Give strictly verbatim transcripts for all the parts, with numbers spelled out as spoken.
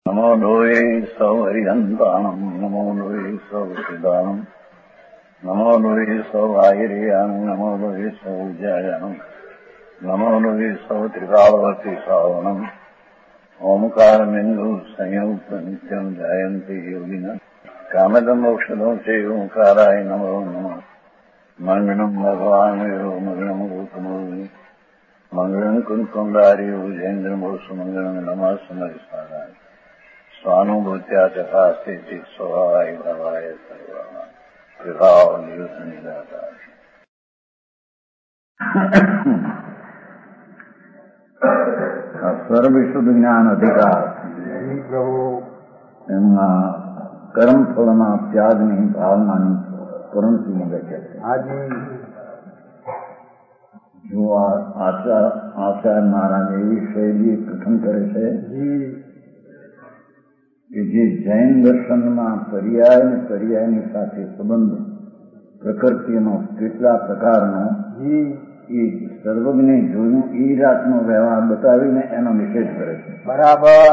નમો લોહે સૌ હરિહંતાણમ નમો લોહે સૌ સિદાનમ નમો લોહે સૌ આયર્યાણમ નમો લોહે સૌ જયાણમ નમો લોહે સૌ ત્રિકાળવતી શ્રાવણમ ઓમકાર બિંદુ સંયુક્ત નિત્યમ જયંતિ યોગિના કામદમ ઔષધો છે ઓંકારાય નમો નમઃ મંગળમ ભગવાન વિરો મંગળમ ગૌતમોની મંગળમ કુંકુંડારી ઉજેન્દ્રમો સુમંગળમ નમઃ સમરિસારાય સ્વાનુભૂત્યા તથા સ્થિતિ સ્વભાવાય ભવાય સર્વા વિભાવ નિયુત નિરાકાર. સર્વવિશુદ્ધ જ્ઞાન અધિકાર એમના કર્મફળના ત્યાગની ભાવનાની કરંતીની વ્યાખ્યા છે. જો આચાર્ય મહારાજ એવી શૈલી કથન કરે છે કે જે જૈન દર્શનમાં પર્યાય અને પર્યાયની સાથે સંબંધ પ્રકૃતિનો કેટલા પ્રકારનો એ સર્વજ્ઞે જોયું એ જાતનો વ્યવહાર બતાવીને એનો નિષેધ કરે છે. બરાબર.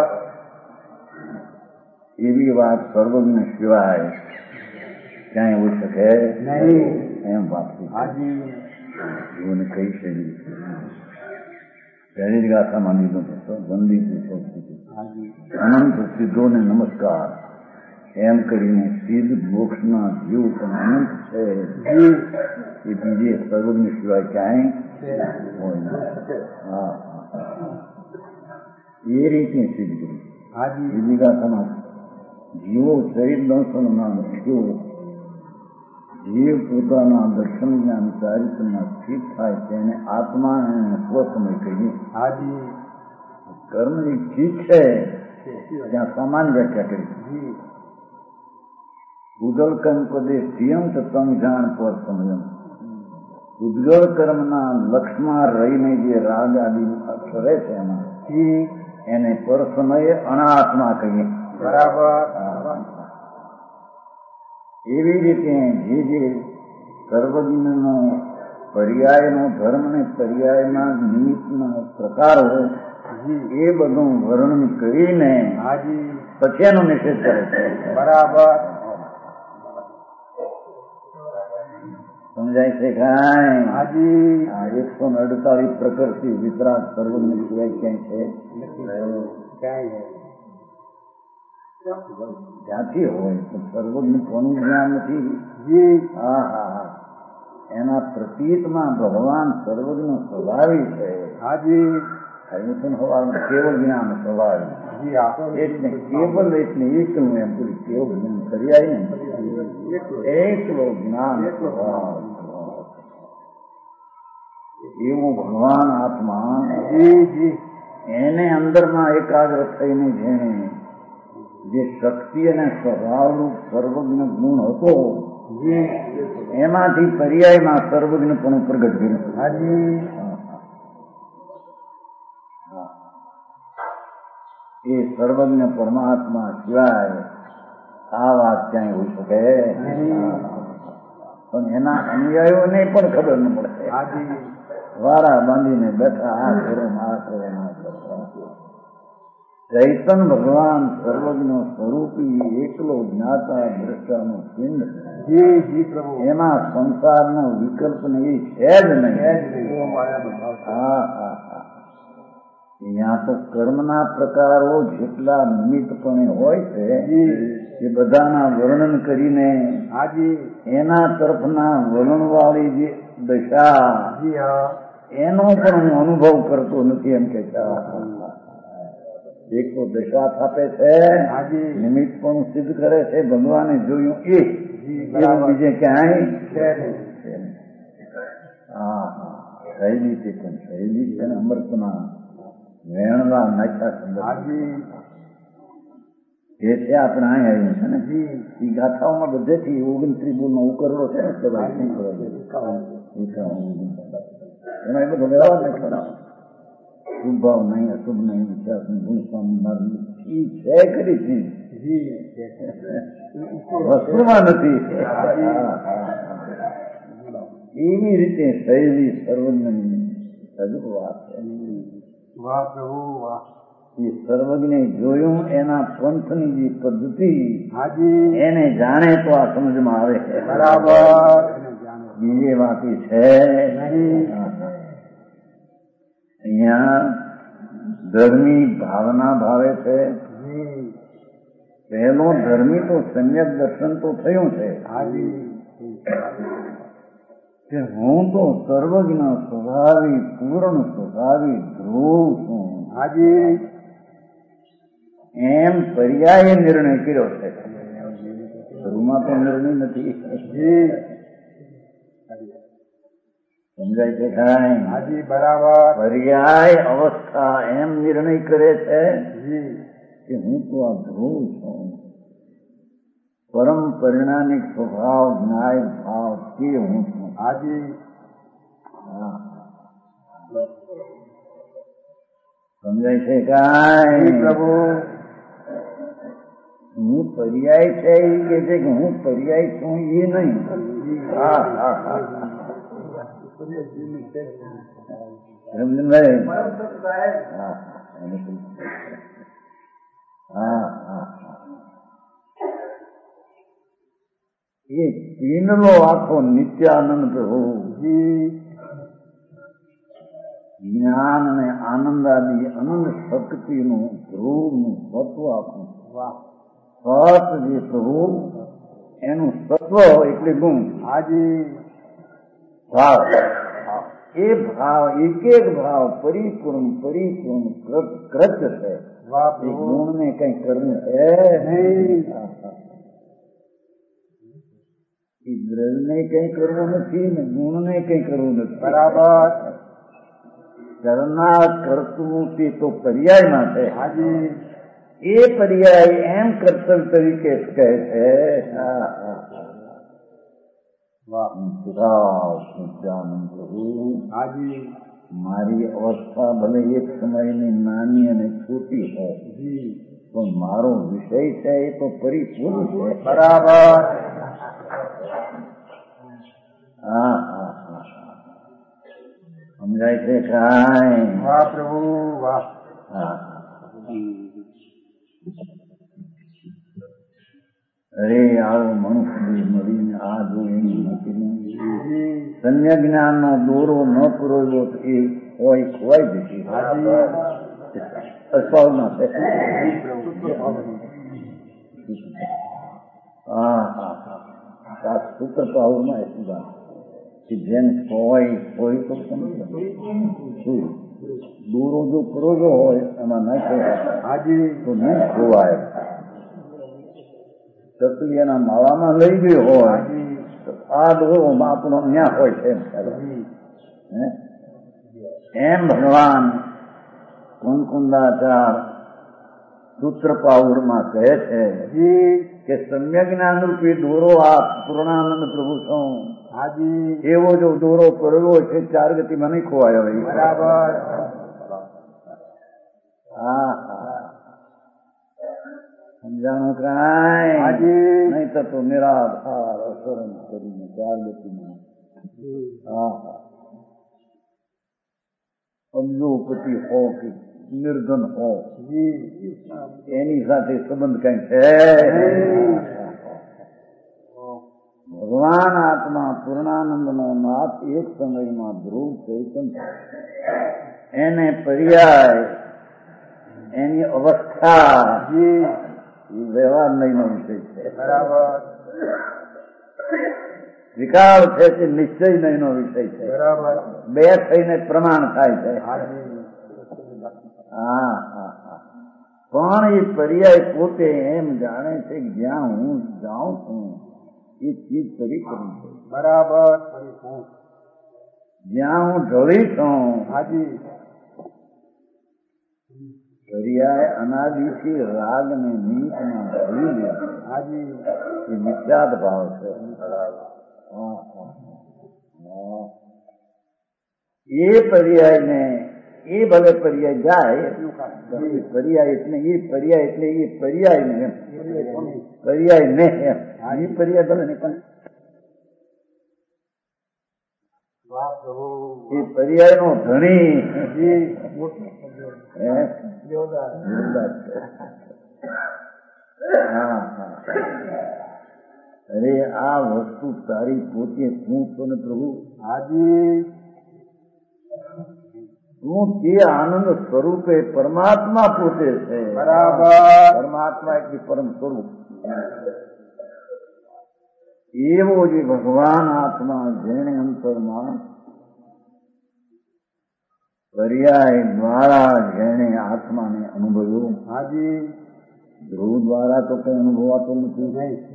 એવી વાત સર્વજ્ઞ સિવાય ક્યાંય હોઈ શકે નહીં એમ વાત જીવને કઈ શૈલી પહેલી જ ગાથામાં લીધું છે. વંદી અનંત સિદ્ધોને નમસ્કાર એમ કરીને સિદ્ધ મોક્ષના જીવ પણ અનંત છે એ બીજે સર્વજ્ઞ સિવાય ક્યાંય હોય. હા એ રીતે સિદ્ધ કરી બીજી ગાથામાં જીવો શરીર દર્શનના જીવો જીવ પોતાના દર્શન જ્ઞાન ચારિત્રમાં સ્થિત થાય તેને આત્મા અને સ્વસમય કહીએ. કર્મની ચીજ છે ત્યાં સમાન વ્યાખ્યા કરી. ઉદલ કર્મ પદે સિયંત તમ જાણ પર સમયમ. ઉદગળ કર્મના લક્ષમાં રહીને જે રાગ આદિ કરે છે એમાં એને પર સમયે અનાત્મા કહીએ. બરાબર. એવી રીતે જે જે સર્વજ્ઞનો પર્યાયનો ધર્મ ને પર્યાયના નિમિત્તના પ્રકારો એ બધું વર્ણન કરીને પછી એનો નિષેધ કરે છે. બરાબર. સમજાય છે કાંઈ? હાજી. આ એકસો ને અડતાલીસ પ્રકૃતિ વિતરાગ સર્વજ્ઞ સિવાય ક્યાંય છે ક્યાંય ક્યાંથી હોય તો સર્વજ્ઞ કોનું જ્ઞાન નથી. હા હા હા એના પ્રતીતમાં ભગવાન સર્વજ્ઞ સ્વભાવી છે. હાજી. હોવાનું કેવળ જ્ઞાન સ્વભાવી એટલે કેવલ એટલે એકલું એમ પૂરી કેવળ જ્ઞાન કરી આવી ને એકલો જ્ઞાન સ્વભાવ એવું ભગવાન આત્મા એને અંદરમાં એકાગ્ર થઈને જેને જે શક્તિ અને સ્વભાવરૂપ સર્વજ્ઞ ગુણ હતો એમાંથી પર્યાયમાં સર્વજ્ઞ પણ પ્રગટ કર્યું. એ સર્વજ્ઞ પરમાત્મા સિવાય આ વાત ક્યાંય હોઈ શકે પણ એના અનુયાયીઓને પણ ખબર ન પડે. વારા બાંધીને બેઠા આ કરો આ કરો આ કરો. ચૈતન ભગવાન સર્વજ્ઞ સ્વરૂપી એકલો જ્ઞાતા દ્રષ્ટાનો પિંડ એમાં સંસારનો વિકલ્પ નહીં છે જ નહીં. હા હા હા ત્યાં તો કર્મના પ્રકારો જેટલા નિમિત્તપણે હોય છે એ બધાના વર્ણન કરીને એના તરફના વર્ણનવાળી જે દશા એનો પણ હું અનુભવ કરતો નથી એમ કે એક તો દશા થાપે છે નિમિત્ત પણ સિદ્ધ કરે છે. ભગવાને જોયું એ બીજે ક્યાંય હા હા શૈલી તે પણ શૈલી છે ને અમૃતના વેણવા નાખ્યા એ છે આપણે અહીં આવ્યું છે ને એ ગાથાઓમાં બધેથી ઓગણત્રીસ બોલ નો ઉકરડો છે ને એમાં એ બધો વ્યવહાર નાખ્યો. શુભ ભાવ નહીં અશુભ નહીં વિશ્વાસ નહીં ગુણ સ્વામી મારું છે ખરી વસ્તુમાં નથી. એવી રીતે શૈલી સર્વજ્ઞની અદભુત વાત છે. વાહ પ્રભુ વાહ. એ સર્વજ્ઞ જોયું એના પંથની જે પદ્ધતિ હાજી એને જાણે તો આ સમજમાં આવે છે. બરાબર બીજી વાતી છે અહીંયા ધર્મી ભાવના ભાવે છે. પહેલો ધર્મી તો સમ્યક દર્શન તો થયું છે કે હું તો સર્વજ્ઞ સ્વભાવી પૂર્ણ સ્વભાવી ધ્રુવ છું હાજી એમ પર્યાય નિર્ણય કર્યો છે. ધ્રુવમાં તો નિર્ણય નથી. સમજાય છે કાંઈ? હાજી બરાબર પર્યાય અવસ્થા એમ નિર્ણય કરે છે કે હું તો આ ધ્રુવ છું. પરમ પરિણામિક સ્વભાવ ન્યાય ભાવ તે હું છું. હાજી સમજાય છે કાંઈ? પ્રભુ હું પર્યાય છે એ કે છે કે હું પર્યાય છું એ નહીં. હા હા હા રમજીનભાઈ હા હા હા એ પીનલો આખો નિત્યાનંદ પ્રભુ જ્ઞાન અને આનંદ આદિ અનંત શક્તિનું ધ્રુવનું તત્વ આખું સત જે પ્રભુ એનું તત્વ એટલે ગુણ હાજી ભાવ એ ભાવ એક એક ભાવ પરિપૂર્ણ પરિપૂર્ણ કૃત છે. એ ગુણ ને કઈ કરવું છે એ દ્રવ્ય ને કઈ કરવું નથી ને ગુણ ને કઈ કરવું નથી. બરાબર કરનાર કરતું તે તો પર્યાયમાં છે. હાજી એ પર્યાય એમ કર્તવ્ય તરીકે કહે છે. હાજી મારી અવસ્થા ભલે એક સમયની નાની અને છોટી હોય પણ મારો વિષય છે એ તો પરિપૂર્ણ છે. બરાબર હા હા હા સમજાય છે કાંઈ? વાહ પ્રભુ વાહ. હા અરે આવો મનુષ્ય મળીને આ જોઈને નથી. સમ્યક જ્ઞાન નો દોરો ન પુરોવ્યો તો એ હોય ખોવાઈ જશે. અસ્વાવના છે. હા હા હા સૂત્ર પાવરમાં એટલું વાત કે જેમ ખોવાય હોય તો શું દોરો જો પુરોવ્યો હોય એમાં નાખ્યો હાજી તો નહીં ખોવાય. ચકલી એના માળામાં લઈ ગયો હોય તો આ દોરો આપણો ન્યા હોય છે. એમ ભગવાન કુંકુંદાચાર સૂત્ર પાઉરમાં કહે છે કે સમ્યક જ્ઞાન રૂપી દોરો આ પૂર્ણાનંદ પ્રભુ છું. હાજી એવો જો દોરો પડ્યો છે ચાર ગતિમાં નહીં ખોવાયો. બરાબર હા હા સમજાણું કાંઈ? હાજી નહીં તો નિરાધાર અસરણ કરીને ચાર ગતિમાં હા હા અબજોપતિ હો કે નિર્ધન હો એની સાથે સંબંધ કઈ છે? ભગવાન આત્મા પૂર્ણાનંદ નો નાથ એક સમયમાં ધ્રુવ ચૈતન્ય એને પર્યાય એની અવસ્થા એ વ્યવહાર નહીં નો વિષય છે. બરાબર વિકાર છે તે નિશ્ચય નહીં નો વિષય છે. બરાબર બે થઈને પ્રમાણ થાય છે. હાજી હા હા હા પણ એ પર્યાય પોતે એમ જાણે છે કે જ્યાં હું જાઉં છું એ ચીજ પરિપૂર્ણ છે. બરાબર જ્યાં હું ઢળી છું હાજી પર્યાય અનાદિથી રાગ ને નીચમાં ઢળી લે હાજી એ મિથ્યાદ ભાવ છે. એ પર્યાય ને એ ભલે પર્યાય જાય પર્યાય એટલે એ પર્યાય એટલે એ પર્યાય ને એમ પર્યાય ને એમ એ પર્યાય ભલે ને પણ એ પર્યાય નો ધણી જોરદાર હા હા અરે આ વસ્તુ તારી પોતે હું તો ને પ્રભુ હાજી તું તે આનંદ સ્વરૂપે પરમાત્મા પોતે છે બરાબર પરમાત્મા એટલે પરમ સ્વરૂપ એવો જે ભગવાન આત્મા જેણે અંતરમાં પર્યાય દ્વારા જેણે આત્માને અનુભવ્યો હાજી ધ્રુવ દ્વારા તો કઈ અનુભવાતો નથી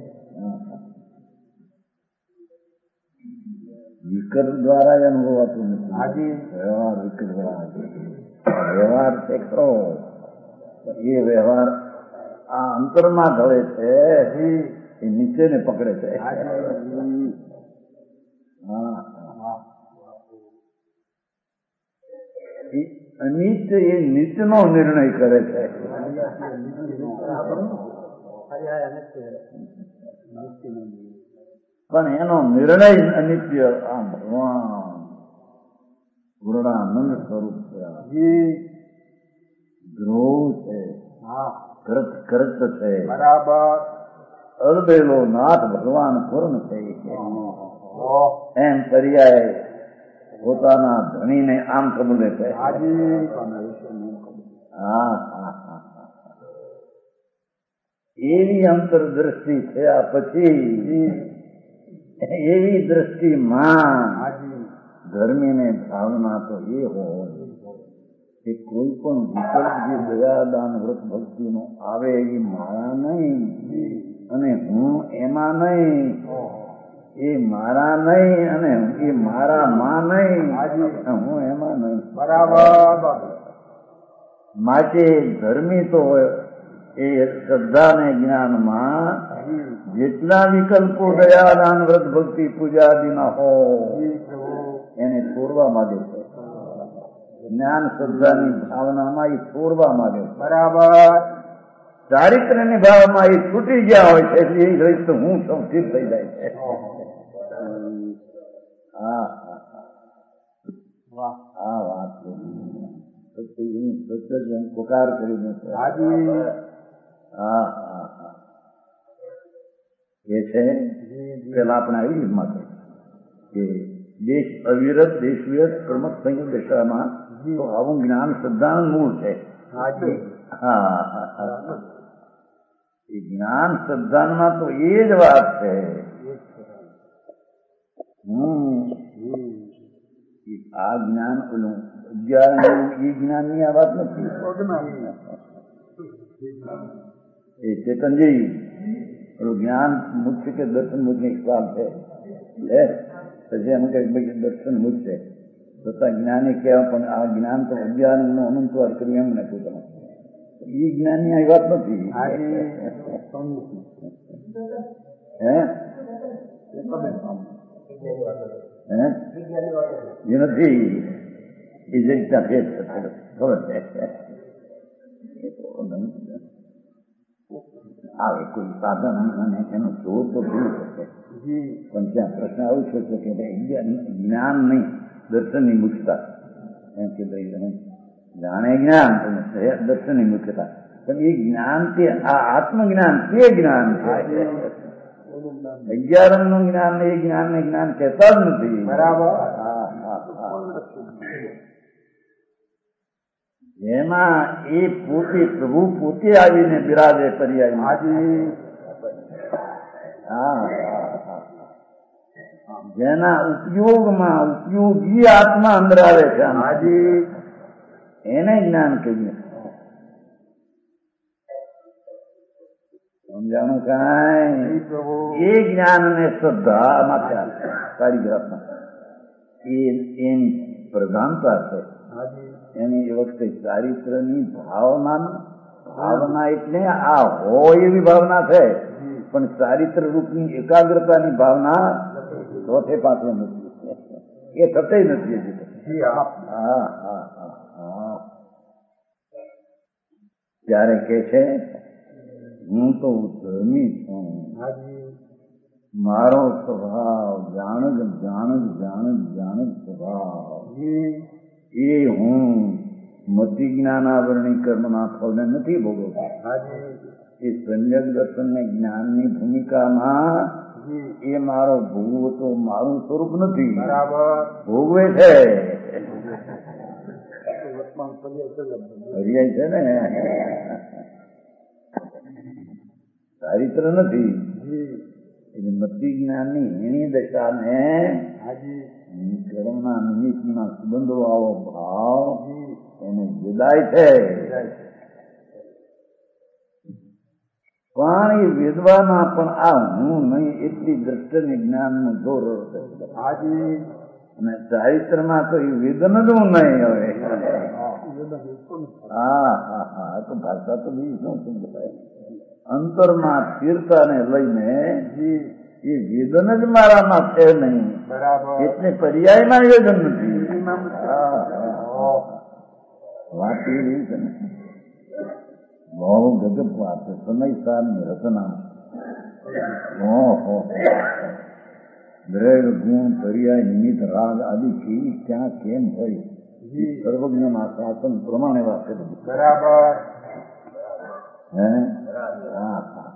વિકલ્પ દ્વારા જ અનુભવાતું નથી હાજી વ્યવહાર વિકલ્પ દ્વારા વ્યવહાર છે ખરો એ વ્યવહાર આ અંતરમાં ઢળે છે એ નીચે ને પકડે છે હા અનિત એ નીચનો નિર્ણય કરે છે પણ એનો નિર્ણય અનિત્ય આ ભગવાન પૂર્ણાનંદ સ્વરૂપ છે ધ્રુવ છે કરત કરત છે બરાબર અલબેલો નાથ ભગવાન પૂર્ણ છે એમ પર્યાય પોતાના ધણીને આમ કબૂલે છે હા હા હા એવી અંતરદ્રષ્ટિ થયા પછી એવી દ્રષ્ટિમાં ધર્મીને ભાવના તો એ હોય કે કોઈ પણ વિકલ્પ જે દયાદાન વ્રત ભક્તિનો આવે એ મારા નહીં અને હું એમાં નહીં એ મારા નહીં અને એ મારા માં નહીં હું એમાં નહીં બરાબર માટે ધર્મી તો એ શ્રદ્ધા ને જ્ઞાનમાં જેટલા વિકલ્પો દયાદાન વ્રત ભક્તિ પૂજાદિના હોય એને છોડવા માંગે છે જ્ઞાન શ્રદ્ધાની ભાવનામાં એ છોડવા માંગે છે બરાબર ચારિત્ર્યની ભાવમાં એ છૂટી ગયા હોય છે એટલે એ ઘડી તો હું સૌ સ્થિર થઈ જાય છે હા આ વાત સત્ય પુકાર કરીને હા હા હા એ છે પેલા આપણે આવી માટે કે દેશ અવિરત દેશ વિરત પ્રમુખ સંયુક્ત દશામાં તો આવું જ્ઞાન શ્રદ્ધાનું મૂળ છે હા એ જ્ઞાન શ્રદ્ધામાં તો એ જ વાત છે હમ આ જ્ઞાન ઓલું અગિયાર એ જ્ઞાન ની આ વાત નથી એ ચેતનજી ઓલું જ્ઞાન મુખ્ય કે દર્શન મુખ્ય સવાલ છે પછી એમ કે દર્શન મુખ્ય છતાં જ્ઞાની કહેવા પણ આ જ્ઞાન તો અજ્ઞાન નો અનંતવાર કર્યું એમ નથી તમે એ જ્ઞાન ની આ વાત નથી હે એ નથી એ જગતા ફેર ખબર છે આવે કોઈ સાધન અને એનો જોર તો ભૂલ શકે પણ ત્યાં પ્રશ્ન આવું છે કે જ્ઞાન નહીં દર્શનની મુખ્યતા એમ કે ભાઈ જાણે જ્ઞાન દર્શનની મુખ્યતા પણ એ જ્ઞાન તે આ આત્મજ્ઞાન તે જ્ઞાન છે અગિયારમ નું જ્ઞાન એ જ્ઞાન ને જ્ઞાન કહેતા જ નથી બરાબર એમાં એ પોતે પ્રભુ પોતે આવીને બિરાજે પર્યાય હા જેના ઉપયોગમાં ઉપયોગી આત્મા અંદર આવે છે હાજી એને જ્ઞાન કહીએ સમજાણું કાંઈ એ જ્ઞાન ને શ્રદ્ધા માટે કારીગરામાં એ એની પ્રધાનતા છે એની એ વખતે ચારિત્રની ભાવના ભાવના એટલે આ હોય એવી ભાવના છે પણ ચારિત્ર રૂપની એકાગ્રતાની ભાવના ચોથે પાંચમે નથી એ થતે નથી હજી હા હા હા ત્યારે કે છે હું તો ધર્મી છું મારો સ્વભાવ જાણજ જાણજ જાણજ જાણજ સ્વભાવ એ હું મતિ જ્ઞાનાવરણી કર્મના ફળને નથી ભોગવતા. હાજી એ સંયક દર્શન ને જ્ઞાનની ભૂમિકામાં એ મારો ભોગવો તો મારું સ્વરૂપ નથી, બરાબર ભોગવે છે, પર્યાય છે ને, ચારિત્ર નથી. એટલે મતિ જ્ઞાનની હીણી દશાને કર્મના નિમિત્તના સંબંધો આવો ભાવ એને વિદાય છે. પણ એ વેદવાના પણ આ હું નહીં એટલી દ્રષ્ટિ જ્ઞાનનું જોર હાજી અને ચારિત્રમાં તો એ વેદન જ હું નહીં. હવે હા હા હા તો ભાષા તો બીજી શું સમજાય. અંતરમાં સ્થિરતાને લઈને એ વેદન જ મારામાં છે નહીં, બરાબર એટલે પર્યાયમાં વેદન નથી. વાત એ રહી છે ને, બહુ ગજબ વાત છે. સમય સારની રચના ઓહો, દ્રવ્ય ગુણ પર્યાય નિમિત્ત રાગ આદિ કેવી ક્યાં કેમ હોય સર્વજ્ઞના શાસન પ્રમાણે વાત કરી. બરાબર હે હા હા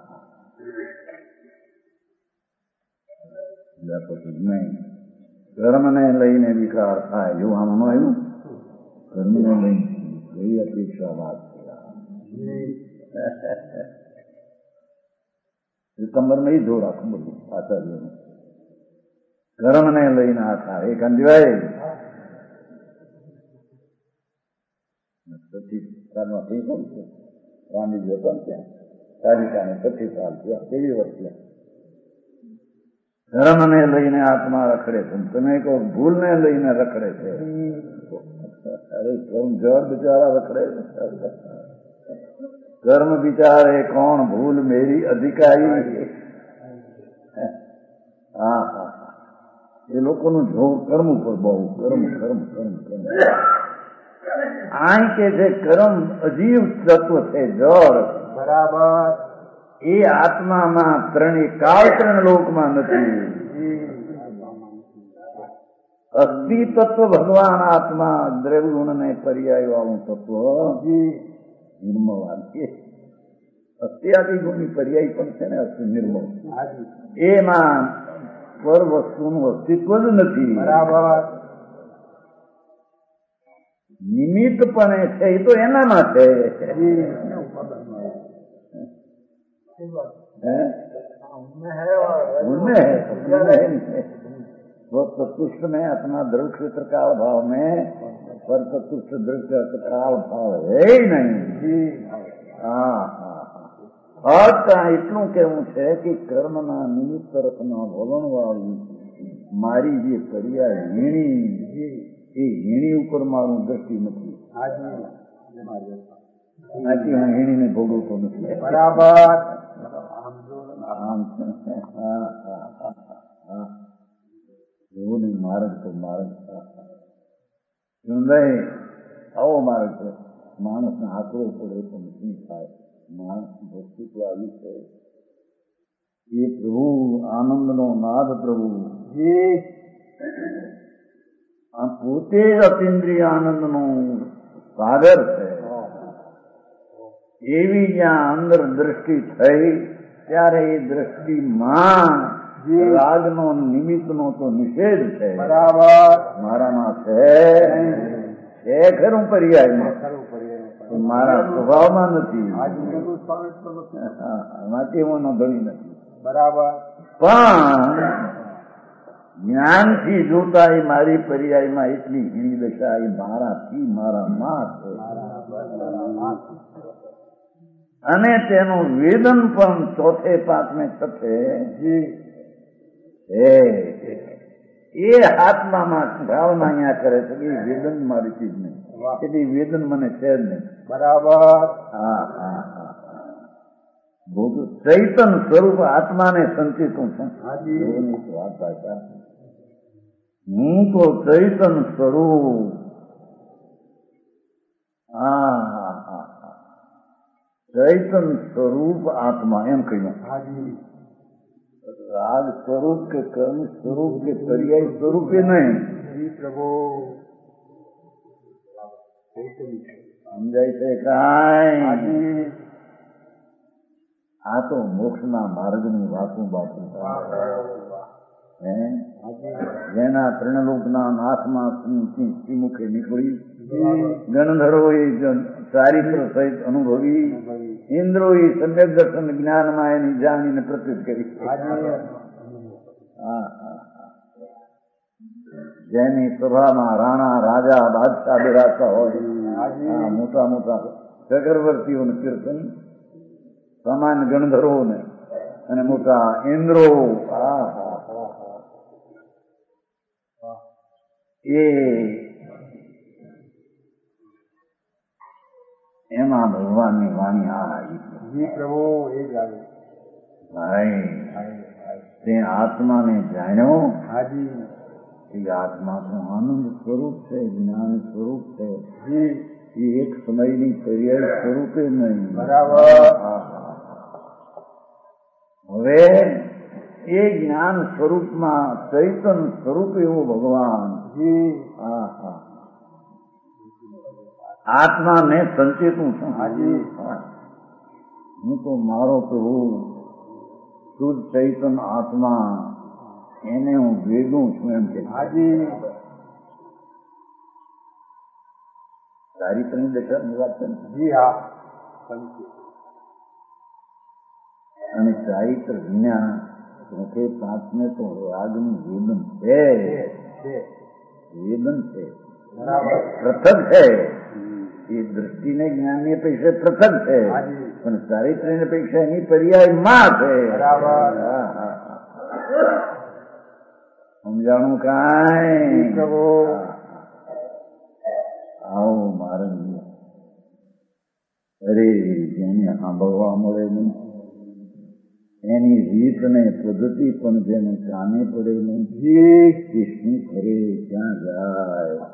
પછી નહીં કર્મને લઈને વિકાર થાય એવું આમાં આવ્યું. કર્મને લઈને કઈ અપેક્ષા વાત કમર નહીં જો રાખું બધું આચાર્યોને કર્મને લઈને આ થાય એ કંદિવાય પચીસ સાલમાં થઈ ગયું છે. રામીજી હતો ને ત્યાં કાલિકાને પચીસ સાલ થયા, કેવી વર્ષ થયા. ધર્મને લઈને આત્મા રખડે છે, તમે કહો ભૂલને લઈને રખડે છે. અરે કર્મ જળ બિચારા રખડે છે. કર્મ બિચારે કોણ ભૂલ મેરી અધિકારી. હા હા એ લોકોનું જોર કર્મ ઉપર બહુ કર્મ કર્મ કર્મ કર્મ. આ કે છે કર્મ અજીવ તત્વ છે, જળ બરાબર એ આત્મામાં ત્રણેય કાળ ત્રણ લોકમાં નથી. અસ્થિ તત્વ ભગવાન આત્મા દ્રવ્ય ગુણ ને પર્યાય વાળું તત્વ નિર્મળ. અસ્થિયાદિ ગુણની પર્યાય પણ છે ને અસ્થિ નિર્મળ. એમાં પર વસ્તુનું અસ્તિત્વ જ નથી. બરાબર નિમિત્ત પણ છે એ તો એનામાં છે. वो चतुष्ट में अपना दृढ़ क्षेत्र काल भाव में पर चतुष्ट दृढ़ क्षेत्र काल भाव है ही नहीं. હા હા અર્થ એટલું કેવું છે કે કર્મના નિમિત્ત તરફના વલણ વાળી મારી જે પર્યાય હીણી એ હીણી ઉપર મારું દ્રષ્ટિ નથી. આથી હું હીણીને ભોગવતો નથી. બરાબર એવું નહીં. માર્ગ તો માર્ગ નહીં. આવો માર્ગ છે. માણસને આકરો પડે તો નથી થાય. માણસ ભક્તિત્વ આવ્યું છે એ પ્રભુ આનંદનો નાદ પ્રભુ આ પોતે જ અતિન્દ્રિય આનંદનો સાગર છે. એવી જ્યાં અંદર દ્રષ્ટિ થઈ ત્યારે એ દ્રષ્ટિમાં રાગનો નિમિત્તનો તો નિષેધ છે. બરાબર મારામાં છે છે ખરું પર્યાયમાં, મારા સ્વભાવમાં નથી. માટે હું ધણી નથી. બરાબર પણ જ્ઞાનથી જોતા એ મારી પર્યાયમાં એટલી હીણી દશા એ મારાથી મારા માં છે. અને તેનું વેદન પણ ચોથે પાંચમે છઠ્ઠે એ આત્મામાં ભાવના અહીંયા કરે છે કે વેદન મારી ચીજ નહીં, એટલે વેદન મને છે જ નહીં. બરાબર હા હા હા ચૈતન સ્વરૂપ આત્માને સંચિતું છું. વાત ભાષા હું તો ચૈતન સ્વરૂપ. હા હા હા હા ચૈતન સ્વરૂપ આત્મા એમ કહ્યું. રાગ સ્વરૂપ કે કર્મ સ્વરૂપ કે પર્યાય સ્વરૂપે નહીં. પ્રભુ સમજાય છે કાંઈ? આ તો મોક્ષના માર્ગની વાતું બાતું હે, જેના ત્રણલોકના નાથમાં શ્રીમુખે નીકળી ગણધરો એ ચારિત્ર સહિત અનુભવી, ઇન્દ્રો એ સમ્યક દર્શન જ્ઞાનમાં એની જાણીને પ્રત્યુત કરી. જેની સભામાં રાણા રાજા બાદશાહ બિરાજતા હોય, મોટા મોટા ચક્રવર્તીઓને કીર્તન, સામાન્ય ગણધરોને અને મોટા ઇન્દ્રો, એ એમાં ભગવાનની વાણી આ આવી ભાઈ, તે આત્માને જાણ્યો. એ આત્મા તો આનંદ સ્વરૂપ છે, જ્ઞાન સ્વરૂપ છે. એ એક સમયની પર્યાય સ્વરૂપે નહીં. હવે એ જ્ઞાન સ્વરૂપમાં ચૈતન સ્વરૂપ એવું ભગવાન આત્માને સંચેતું છું. હું તો મારો પ્રભુ શુદ્ધ ચૈતન આત્મા, એને હું ભેગું છું એમ કે ચારિત્રની દશાની વાત છે. અને ચારિત્ર વિના મુખે પાંચને તો રાગનું વેદન છે, વેદન છે, પૃથક છે. એ દ્રષ્ટિને જ્ઞાનની અપેક્ષા પૃથક છે, પણ ચારિત્રની અપેક્ષા એની પર્યાય માં છે. સમજાણું કાંઈ? આવો મારે અરે જેને સાંભળવા મળે નહીં, એની રીત ને પદ્ધતિ પણ જેને કાને પડે નહીં, એ શું કરે, ક્યાં જાય?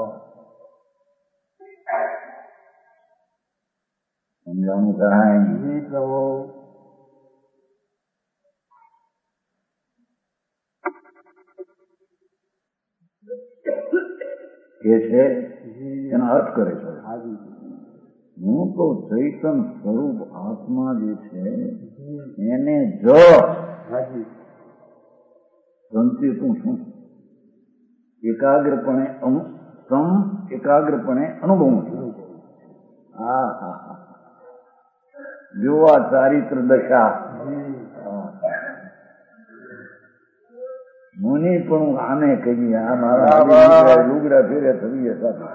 સમજાણું કાંઈ? કે છે એનો અર્થ કરે છે. હું તો ચૈતન સ્વરૂપ આત્મા જે છે એને જો સંચેતું છું, એકાગ્રપણે સમ એકાગ્રપણે અનુભવું છું. હા હા હા, જો આ ચારિત્ર દશા મુનિ પણ આને કહીએ, આ મારા લુગડા ફેરે થવી સાથે.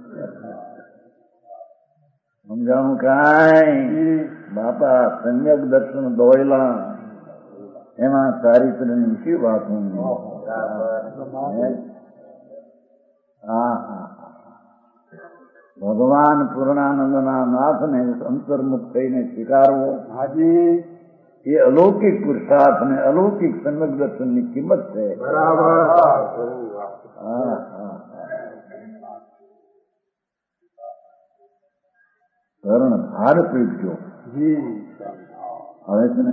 સમજાણું કાંઈ? બાપા સમ્યક દર્શન દોયલા, એમાં ચારિત્રની શી વાત? હા હા, ભગવાન પૂર્ણાનંદના નાથને અંતર્મુખ થઈને સ્વીકારવો એ અલૌકિક પુરુષાર્થ ને અલૌકિક સમ્યક દર્શનની કિંમત છે. કર્ણધાર પીડજો હવે છે ને,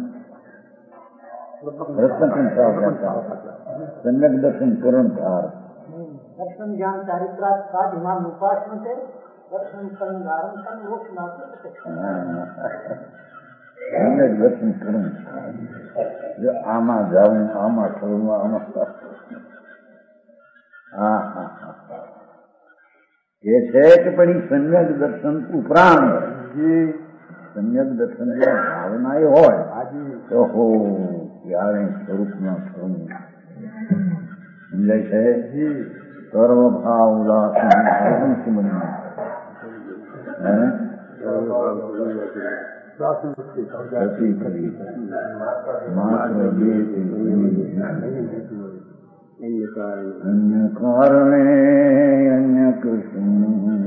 સમ્યક દર્શન કર્ણધાર દર્શન જ્ઞાન ચારિત્રાત સાધ ઇમામ ઉપાસન છે. દર્શન સંગારમ સન મોક્ષ ના દર્શન કરું, જો આમાં જાઉં, આમાં થવું, આમાં હા હા હા એ છે કે પણ સમ્યક દર્શન ઉપરાંત સમ્યક દર્શન ભાવના એ હોય તો હો ત્યારે સ્વરૂપમાં થવું સમજાય છે. સર્વભાવ ઉલ્લાસ અન્ય કારણે અન્ય કૃષ્ણ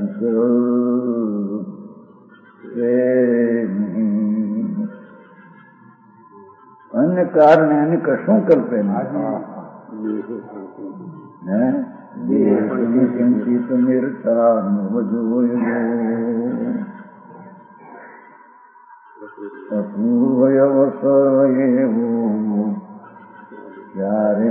અન્ય કારણે અન્ય કશું કલ્પે કિંચિત નિર્તા અપૂર્વયવસર એવું ત્યારે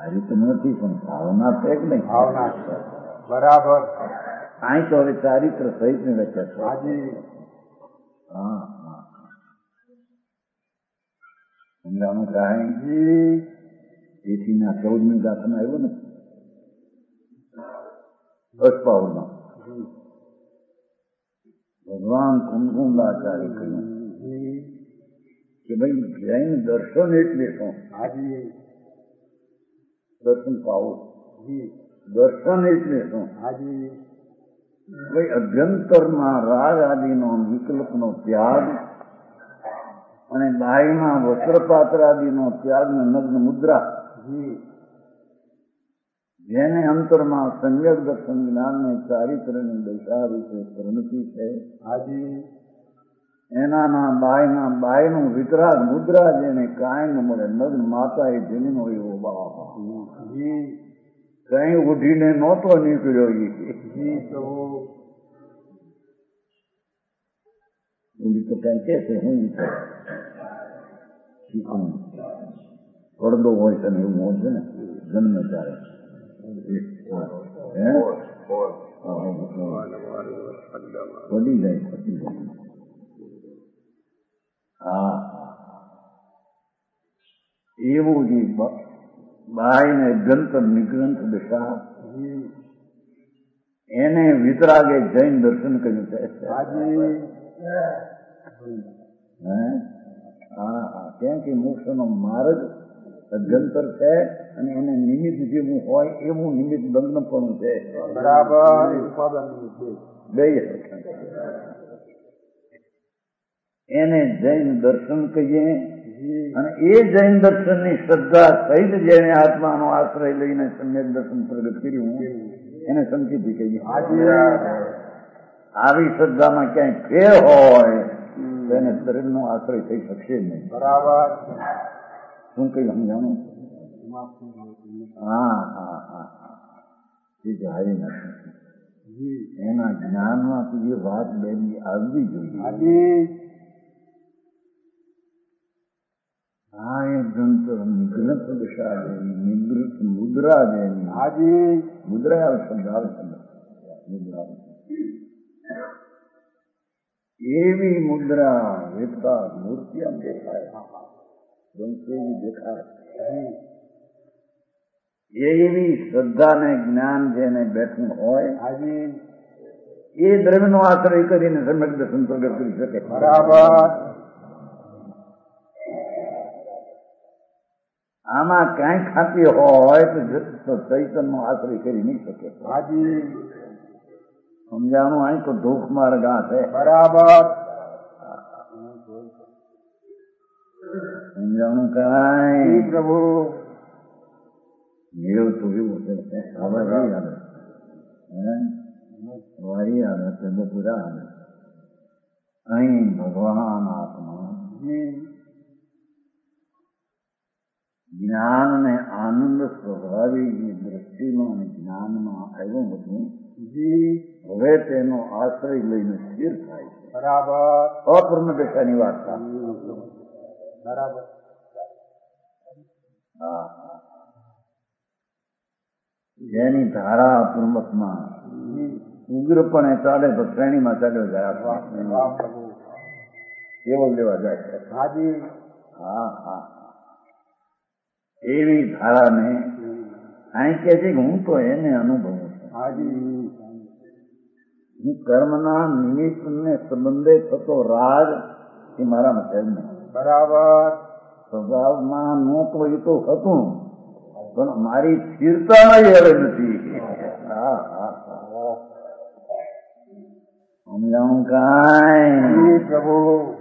ચારિત્ર નથી પણ ભાવના છે કે નહીં? ભાવના છે. બરાબર. અહીં તો હવે ચારિત્ર સહિત ની રચના છે. હાજી. હા હા સમજાણું કાંઈ જી. તેથી ના ચૌદમી ગાથામાં આવ્યું ને અષ્ટાવનમાં ભગવાન કુમકુંડાચાર્ય કહ્યું કે ભાઈ જૈન દર્શન એટલે શું? હાજી. દર્શન પાવું. જી. દર્શન એટલે શું? હાજી. ભાઈ અભ્યંતરમાં રાગ આદિનો વિકલ્પનો ત્યાગ અને બાહ્યમાં વસ્ત્રપાત્ર આદિનો ત્યાગ ને નગ્ન મુદ્રા, જી. જેને અંતરમાં સંયક દર્શન જ્ઞાનને ચારિત્રની દશા રૂપે પ્રણતિ છે, હાજી. એનાના બાયના બાયનું વિતરાગ મુદ્રા જેને કાંઈ ન મળે, નગ્ન માતા એ જમીનો એવો બાપા જી. કઈ ઉઠીને નહોતો નીકળ્યો. જી પ્રભુ. ઓલી તો કઈ કે છે હું પડદો હોય છે ને એવું હોય છે ને જન્મ ત્યારે પડી જાય પડી જાય. હા એવું જે બાય ને ગ્રંથ નિગ્રંથ દશા એને વિતરાગે જૈન દર્શન કર્યું છે. હા હા કેમ કે મોક્ષનો માર્ગ અભ્યંતર છે અને એને નિમિત્ત જેવું હોય એવું નિમિત્ત બંધન પણ છે. બરાબર. બે એને જૈન દર્શન કહીએ અને એ જૈન દર્શનની શ્રદ્ધા સહિત જેને આત્માનો આશ્રય લઈને સમ્યક દર્શન પ્રગટ કર્યું એને સંકિતિ કહીએ. આવી શ્રદ્ધામાં ક્યાંય ફેર હોય તો એને શરીરનો આશ્રય થઈ શકશે નહીં. બરાબર. શું કઈ સમજાણું? હા હા હા એ જાહેર નથી. એના જ્ઞાનમાંથી એ વાત બેની આવવી જોઈએ. હા એ ગ્રંથ નિગ્રંથ દશા જેવી નિગ્રંથ મુદ્રા જેવી. હાજી. મુદ્રા આવે શબ્દ આવે શબ્દ મુદ્રા એવી મુદ્રા વેદતા મૂર્તિ આમ દેખાય, એવી દેખાય. એવી શ્રદ્ધા ને જ્ઞાન જેને બેઠું હોય એ દ્રવ્યનો આશ્રય કરીને સમ્યક દર્શન પ્રગટ કરી શકે. બરાબર. આમાં ક્યાંય ખાતી હોય તો ચૈતનનો આશ્રય કરી નહીં શકે. હાજી. સમજાણું? અહીં તો ધૂખ માર્ગ આ છે. બરાબર. સમજાણું? કાંઈ પ્રભુ એવું તો એવું છે. વારી આવે વારી આવે તે બપુરા આવે. અહીં ભગવાન આત્મા જ્ઞાન ને આનંદ સ્વભાવી દ્રષ્ટિમાં અને જ્ઞાનમાં આવ્યું હતું. હવે તેનો આશ્રય લઈને સ્થિર થાય છે. બરાબર. અપૂર્ણ દશાની વાત. બરાબર. હા જેની ધારા પૂર્વકમાં ઉગ્રપણે ચાલે તો શ્રેણીમાં ચાલ્યો જાય. એવો લેવા જાય છે. હાજી. હા હા એવી ધારાને અહીં કે છે કે હું તો એને અનુભવું છું. હાજી. હું કર્મના નિમિત્તને સંબંધે થતો રાગ એ મારામાં છે જ નહીં. બરાબર. સ્વભાવમાં નહોતો એ તો હતું પણ મારી સ્થિરતામાં એ હવે નથી. હા હા હા સમજાણું? કાંઈ પ્રભુ.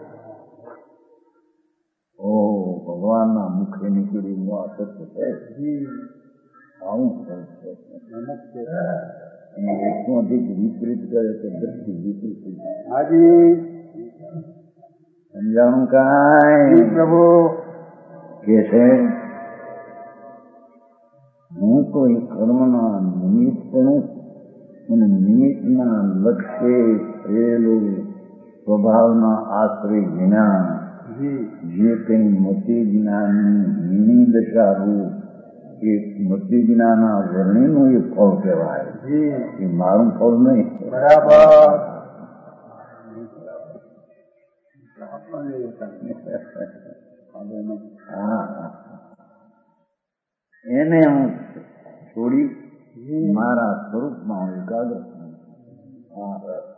ઓ ભગવાનના મુખે નીકળીનું આ સત્ય છે. આવું છે એકસો અધિક વિપરીત કરે તો દ્રષ્ટિ વિપરીત. હાજી. સમજાણું? કાંઈ પ્રભુ કે છે હું તો એ કર્મના નિમિત્તનું અને નિમિત્તના લક્ષ્ય થયેલું સ્વભાવના આશ્રય વિના જે કંઈ મતિ જ્ઞાનની નિમિ દશા રૂપ એ સ્મૃતિ જ્ઞાના વર્ણિનું એ ફળ કહેવાય, એ મારું ફળ નહીં. બરાબર. હા, એને હું છોડી મારા સ્વરૂપમાં હું એકાગ્ર છું. હા,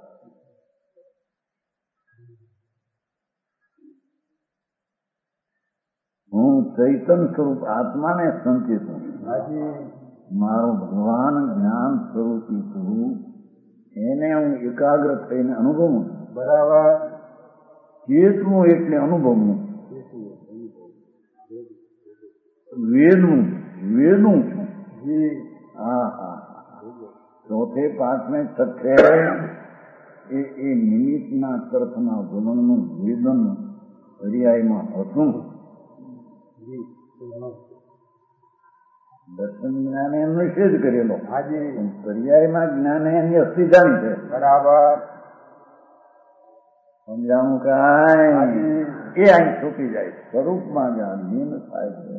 હું ચૈતન સ્વરૂપ આત્માને સંચિત છું. મારું ભગવાન જ્ઞાન સ્વરૂપી સ્વરૂપ એને હું એકાગ્ર થઈને અનુભવું છું. બરાબર. ચેતવું એટલે અનુભવવું, વેદવું વેદું છું. હા હા ચોથે પાંચમે છઠ્ઠે એ એ નિમિત્તના તરફના વલણનું વેદન પર્યાયમાં હતું. દર્શન જ્ઞાને એનો નિષેધ કરેલો, પર્યાયમાં જ્ઞાને એની અસ્થિ જાણી છે. બરાબર. સમજાણું કાંઈ એ અહીં છૂટી જાય, સ્વરૂપમાં જ્યાં લીન થાય છે.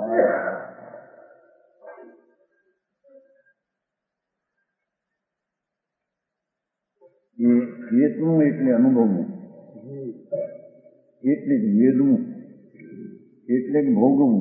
એ ચેતવું એટલે અનુભવવું, એટલે જ વેદવું, એટલે જ ભોગવવું.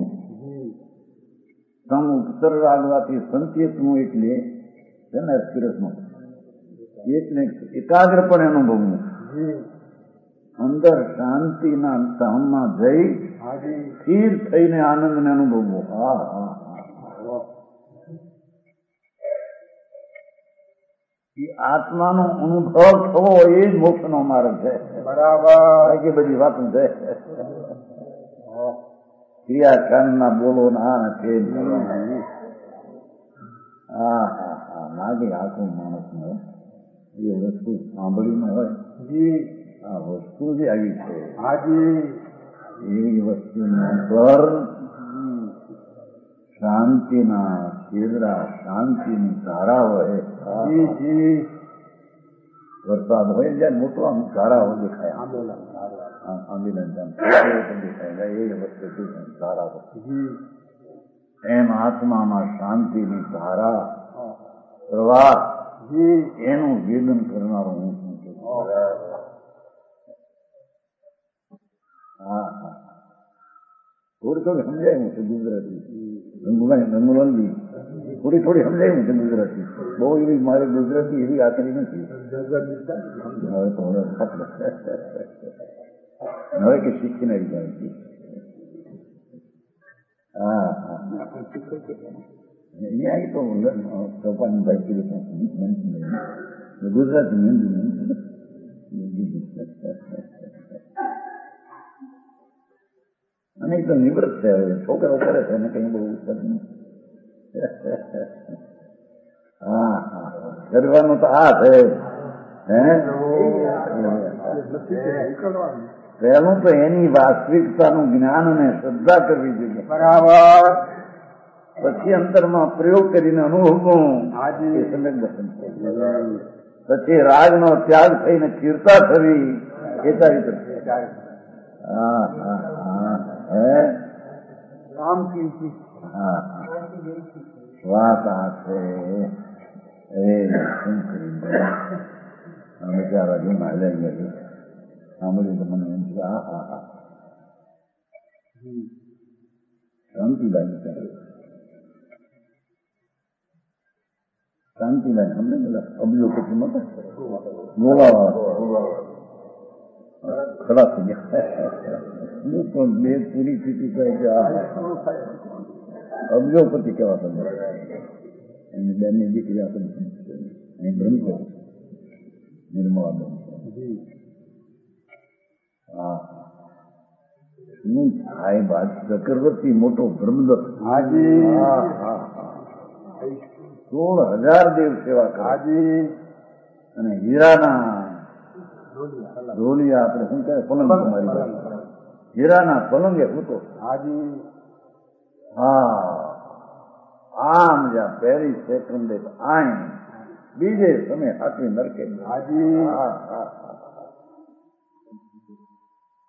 સમ ઉપસર લાગવાથી સંચેતવું એટલે છે ને અસ્તિરસનું, એટલે એકાગ્રપણે અનુભવવું. અંદર શાંતિના ધામમાં જઈ સ્થિર થઈને આનંદને અનુભવવો. હા હા એ આત્માનો અનુભવ થવો એ જ મોક્ષનો માર્ગ છે. બરાબર. કે બધી વાતો છે ક્રિયાકાંડના બોલો ના છે. હા હા હા લાગે આખું માણસને એ વસ્તુ સાંભળીને હોય, આ વસ્તુ જે આવી છે એ વસ્તુની ઉપર શાંતિના છેદરા, શાંતિની ધારા હોય. વરસાદ હોય જ્યાં મોટો આમ ધારાઓ દેખાય, આંદોલન દેખાય એ વસ્તુ ધારા હોય. એમ આત્મામાં શાંતિની ધારા પ્રવાહ એનું વેદન કરનારો હું છું. હા હા થોડી થોડી સમજાયું છે ગુજરાતી, રંગુભાઈ રંગુલાલજી થોડી થોડી સમજાયું છે ગુજરાતી. બહુ એવી મારી ગુજરાતી એવી આકરી નથી. હવે તો હવે હવે કે શીખીને આવી જાય છે. હા હા અહીંયા તો ચોપાની ભાઈ કીધું ગુજરાતી અને તો નિવૃત્ત છે. હવે છોકરાઓ કરે છે એને કઈ બહુ હા હા કરવાનું તો આ છે. પહેલું તો એની વાસ્તવિકતાનું જ્ઞાન અને શ્રદ્ધા કરવી જોઈએ. બરાબર. પછી અંતરમાં પ્રયોગ કરીને અનુભવવું એ સમ્યક દર્શન છે. પછી રાગનો ત્યાગ થઈને કીર્તા થવી એ ચારિત્ર છે. હા હા હા હે રામ હા વાત આ છે. એ શું કરી બિચારા જો હાલ્યા ગયા સાંભળ્યું તો મને એમ છે હા હા હા શાંતિલાલ શાંતિલાલ સમજે બધા અબજો પછી મત બોલાવા ખલાસ થઈ ગયા પણ બે પૂરી સ્થિતિ થાય છે. આ અબજોપતિ કેવા તમે એની બેનની દીકરી આપણે બ્રહ્મ નિર્મળા બેન. હા શું થાય બાદ ચક્રવર્તી મોટો બ્રહ્મદત્ત. હાજી. હા હા હા સોળ હજાર દેવ સેવા હાજી. અને હીરાના ઢોલિયા આપણે શું કહેવાય પલંગ તમારી હીરાના પલંગે હતો. હાજી. હા આમ જ્યાં પહેલી સેકન્ડે આમ બીજે સમય હાથવી નરકે. હાજી. હા હા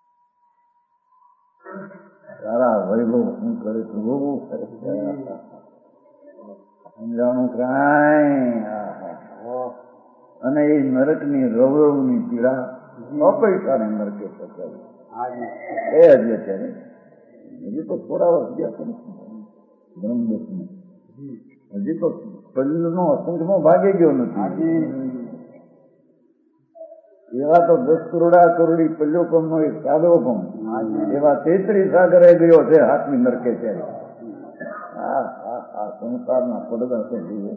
સારા વૈભવ શું કરે છે બહુ સમજાણું કાંઈ અને એ નરકની રવરવની પીડા અપૈસાને નરકે પચાવી એ હજી અત્યારે હજી તો થોડા વર્ષ ગયા પણ બ્રહ્મદત્તને હજી તો પલ્લનો અસંખમાં ભાગી ગયો નથી. એવા તો દસ કરોડા કરોડી પલ્યો કમનો એક સાદો કમ એવા તેત્રીસ સાગરે ગયો છે હાથમી નરકે છે. હા હા હા સંસારના પડદા તો જોઈએ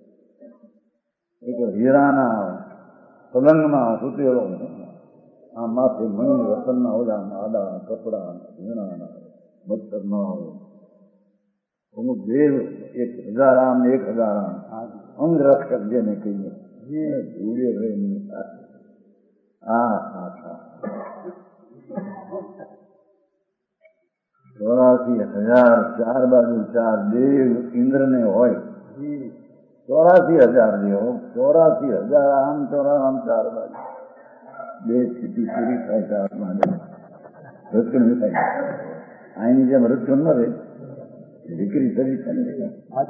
એક હીરાના પલંગમાં સુતેલો આ માથે મણી રતનના ઓલા આડા કપડા ઝીણાના મચ્છર ન આવે અમુક દેવ એક હજાર આમ એક હજાર આમ અંગરક્ષક જેને કહીએ ધૂળે રહીને હા હા હા ચોરાસી હજાર ચાર બાજુ ચાર દેવ ઇન્દ્રને હોય ચોરાસી હજાર દેવો ચોરાસી હજાર આમ ચોરા આમ ચાર બાજુ બે સ્થિતિ પૂરી થાય ચાર બાજુ મૃત્યુ નહીં થાય. આની જેમ મૃત્યુ ન રહે દીકરી સરી થાય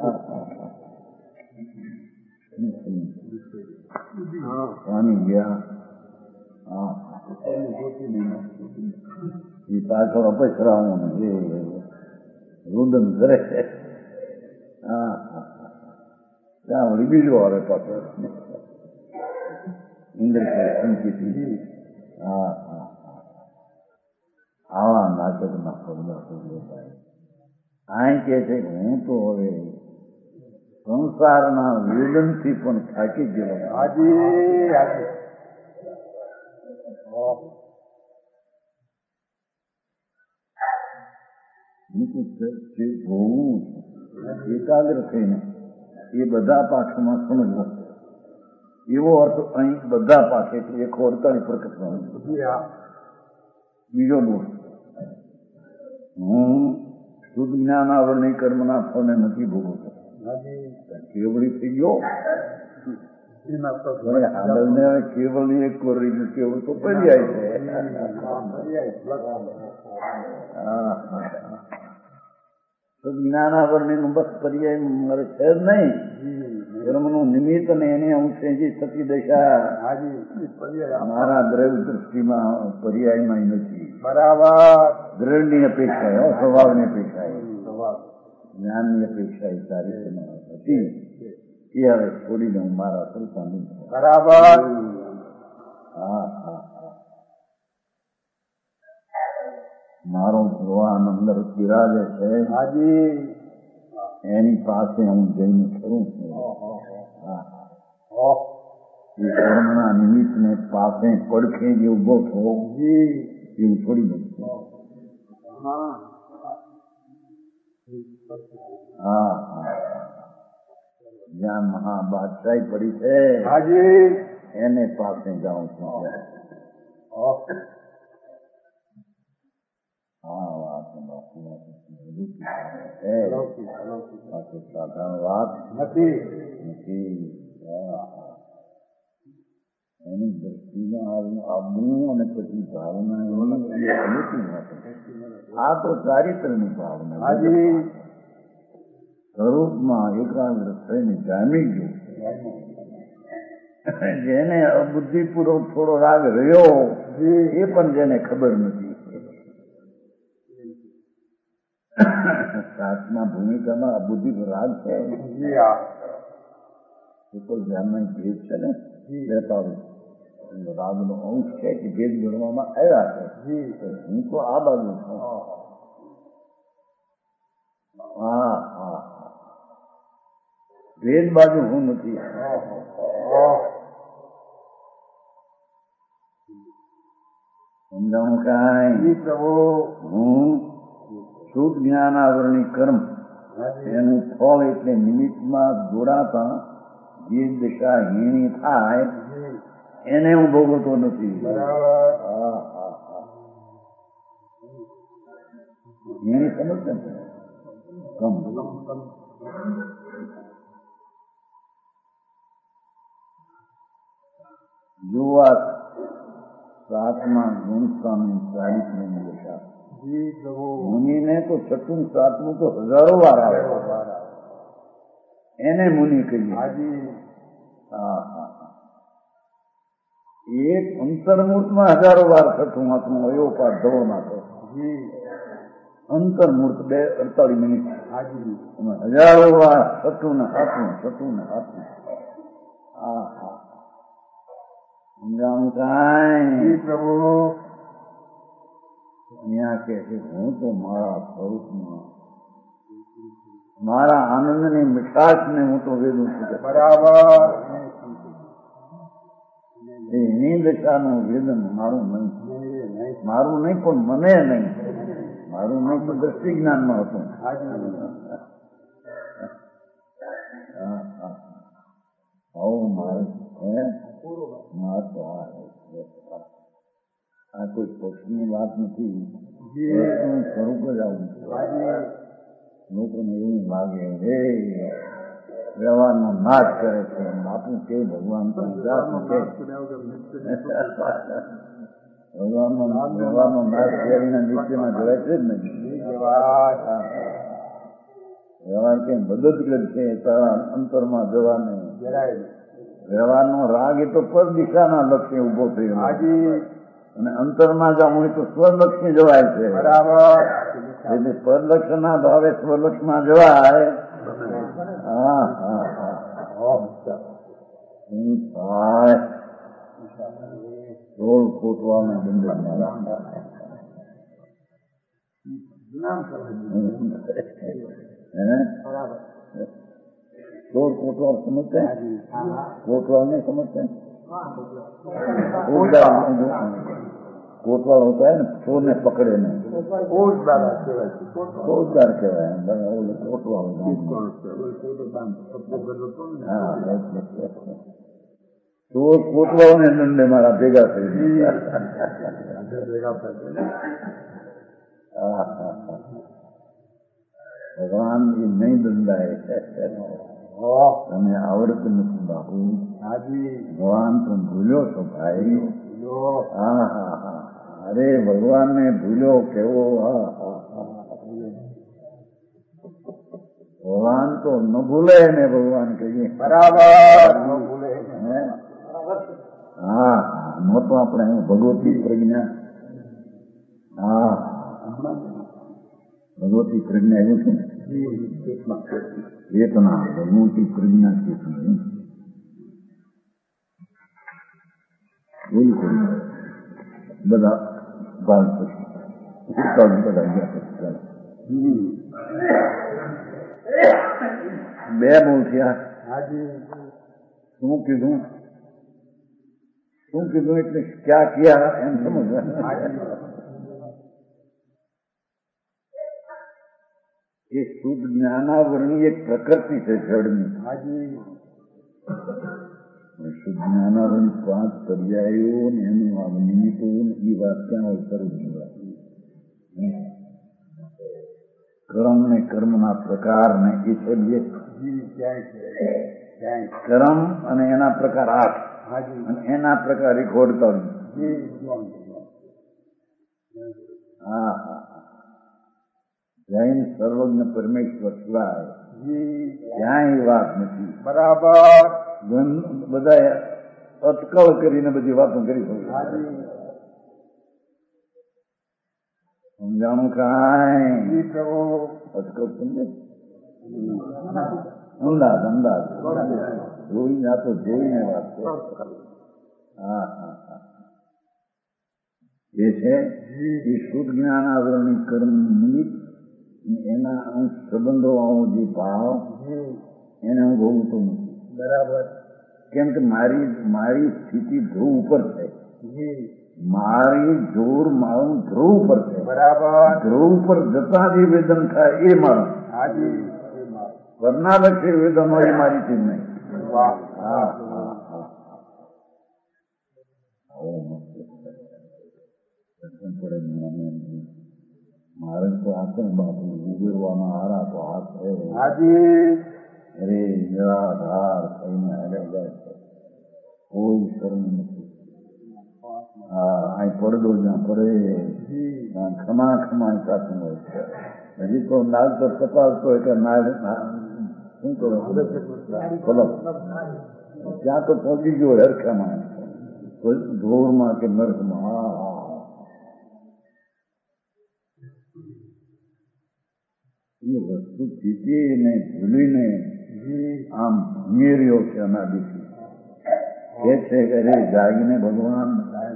સ્વામી ગયા હા એ પાછળ અપસરાવું એ રુદન કરે છે. હા હા ત્યાં વળી બીજો આવે પાછળ ઇન્દ્ર સંકિતી. હા હા આવા નાટકના પડદા આ કે છે કે હું તો હવે સંસારના વેદનથી પણ થાકી ગયો. એકાગ્ર થઈને એ બધા પાઠમાં સમજવો એવો અર્થ અહીં બધા પાઠે એક અડતાલીસ પ્રકટમાં બીજો બોલ હું શુદ્ધ જ્ઞાન આવરણી કર્મના ફળને નથી ભોગવતો. કેવળી થઈ ગયો આગળને કેવળની એક કોરી કેવળ તો પર્યાય છે. શુદ્ધ જ્ઞાન આવરણી નું બસ પર્યાય મારે છે જ નહીં. કર્મનું નિમિત્ત અને એની અંશે જે થતી દશા મારા દ્રવ દૃષ્ટિમાં પર્યાયમાં નથી. બરાબર દ્રઢની અપેક્ષા સ્વભાવની અપેક્ષા જ્ઞાનની અપેક્ષા ચારિત્રમાં હતી એ હવે છોડીને હું મારા સંતાન બરાબર. હા હા મારો ભગવાન અંદર બિરાજે છે એની પાસે હું જઈને કરું છું. એ કર્મના નિમિત્તને પાસે પડખે જે ઉભો થવો એવું છોડી દઉં છું. હા હા જ્યાં મહા બાદશાહી પડી છે એને પાસે જાઉં છું. હા વાત સાધારણ વાત નથી. એની દ્રષ્ટિમાં આવવું અને પછી ભાવના આ તો ચારિત્રની ભાવના સ્વરૂપમાં એકાગ્ર થઈને જામી ગયું. જેને અબુદ્ધિપૂર્વક થોડો રાગ રહ્યો એ પણ જેને ખબર નથી. સાતમા ભૂમિકામાં અબુદ્ધિ રાગ છે ઉપર ધ્યાનમાં ભેદ છે ને બેતાળું રાગનો અંશ છે કે ભેદ ગણવામાં આવ્યા છે. હું તો આ બાજુ છું. હા હા ભેદ બાજુ હું નથી. સમજાણું કાંઈ હું શુદ્ધ જ્ઞાન આવરણી કર્મ એનું ફળ એટલે નિમિત્તમાં જોડાતા જે દશા હીણી થાય એને હું ભોગવતો નથી. હીણી સમજ ને કમ જોવા સાતમા ગુણસ્થાનની ચારિત્રની દશા મુનિને તો છઠ્ઠું સાતમું તો હજારો વાર આવે. એને મુનિ કહીએ. હાજી હા હા એક અંતર્મૂર્તમાં હજારો વાર છઠ્ઠું હાથમાં એવો પાઠ ધોવો નાખો. જી અંતર્મૂર્ત બે અડતાલીસ મિનિટ હાજી એમાં હજારો વાર છઠ્ઠું ને હાથમાં છઠ્ઠું ને હાથમાં. હા હા સમજાણું કાંઈ જી પ્રભુ અહીંયા કે છે હું તો મારા સ્વરૂપમાં મારા આનંદની મીઠાશને હું તો વેદું છું. બરાબર એની દશાનું વેદન મારું નહીં, મારું નહીં પણ મને નહીં, મારું નહીં તો દ્રષ્ટિ જ્ઞાનમાં હતું. આવું મારું આ કોઈ પક્ષની વાત નથી, સ્વરૂપ જ આવું. લોકોને એવું લાગે હે વ્યવહારનો નાશ કરે છે, બાપુ કે ભગવાન પણ જાત કે ભગવાનનો વ્યવહારનો નાશ કરીને નિત્યમાં જવાય છે જ નહીં. વ્યવહાર કેમ બદદગત છે તારા અંતરમાં જવાને. વ્યવહારનો રાગ એ તો પર દિશાના લક્ષ્ય ઉભો થયો અને અંતરમાં જવું હોય તો સ્વલક્ષ્ય જવાય છે. બરાબર એટલે પરલક્ષ્ય ના ભાવે સ્વલક્ષ્યમાં જવાય. હા હા હા થાય રોલ કોટવાને બંદર चोर कोतवाल समझते हैं, कोतवाल नहीं समझते हैं. कोतवाल होता है ना चोर ने पकड़े नहीं, फौजदार कहवाय कोतवाल. चोर कोतवाल ने दंडे मारा भेगा થઈ ભગવાન એ નહીં દંડાય. તમે આવડત નથી બાપુ. ભગવાન તો ભૂલ્યો છો ભાઈ. હા હા હા અરે ભગવાન ને ભૂલ્યો કેવો. હા હા હા ભગવાન તો ન ભૂલે ને ભગવાન કહીએ. બરાબર હા નો તો આપણે ભગવતી પ્રજ્ઞા. હા ભગવતી પ્રજ્ઞા એવું છે ને ચેતના ભગવતી પ્રજ્ઞા ચેતના બોલું કરું બધા ભાગ પછી બધા ગયા. બે બોલ થયા. શું કીધું શું કીધું એટલે ક્યાં ક્યાં એમ સમજવા. એ શુદ્ધ જ્ઞાનાવરણની એક પ્રકૃતિ છે જળની. શુદ્ધ જ્ઞાનાવરણ પાંચ પર્યાયો ને એનું આ નિમિત્તો એ વાત ક્યાં કરવું જોઈએ. કર્મ ને કર્મના પ્રકાર ને એ છે બે. કર્મ અને એના પ્રકાર આઠ અને એના પ્રકાર એક અડતાલીસ. હા હા જૈન સર્વજ્ઞ પરમેશ્વર સિવાય ક્યાંય વાત નથી. બરાબર બધા અટકળ કરીને બધી વાતો કરી શકે. સમજાણું કાંઈ અટકળ સમજે અંદાજ અંદાજ જોઈને આ તો જોઈને વાત છે. હા હા હા એ છે એ શુદ્ધ જ્ઞાન આવરણની કર્મ નિમિત્ત એના અંશ સંબંધો જે ભાવ એને હું ભોગવતો નથી. બરાબર કેમ કે મારી મારી સ્થિતિ ધ્રુવ ઉપર છે. મારી જોર મારું ધ્રુવ ઉપર છે. બરાબર ધ્રુવ ઉપર જતા જે વેદન થાય એ મારું. કર્ણાલક્ષી વેદન હોય એ મારી ચીજ નહીં. હા હા હા પડે મારે તો આચરણ બાપુ ઉગરવામાં હારા તો હાથ છે. અરે નિરાધાર થઈને હાલે જાય છે, કોઈ શરમ નથી. હા અહીં પડદો જ્યાં પડે ત્યાં ખમા ખમા સાચું હોય છે. હજી તો નાગ તો તપાસતો હોય કે નાગ શું કરો બોલો ત્યાં તો પહોંચી ગયો હરખામાં ઢોરમાં કે નર્કમાં. હા હા એ વસ્તુ જીતીને ભૂલીને આમ ભૂમેર્યો છે અનાદિથી. કે છે કે અરે જાગીને ભગવાન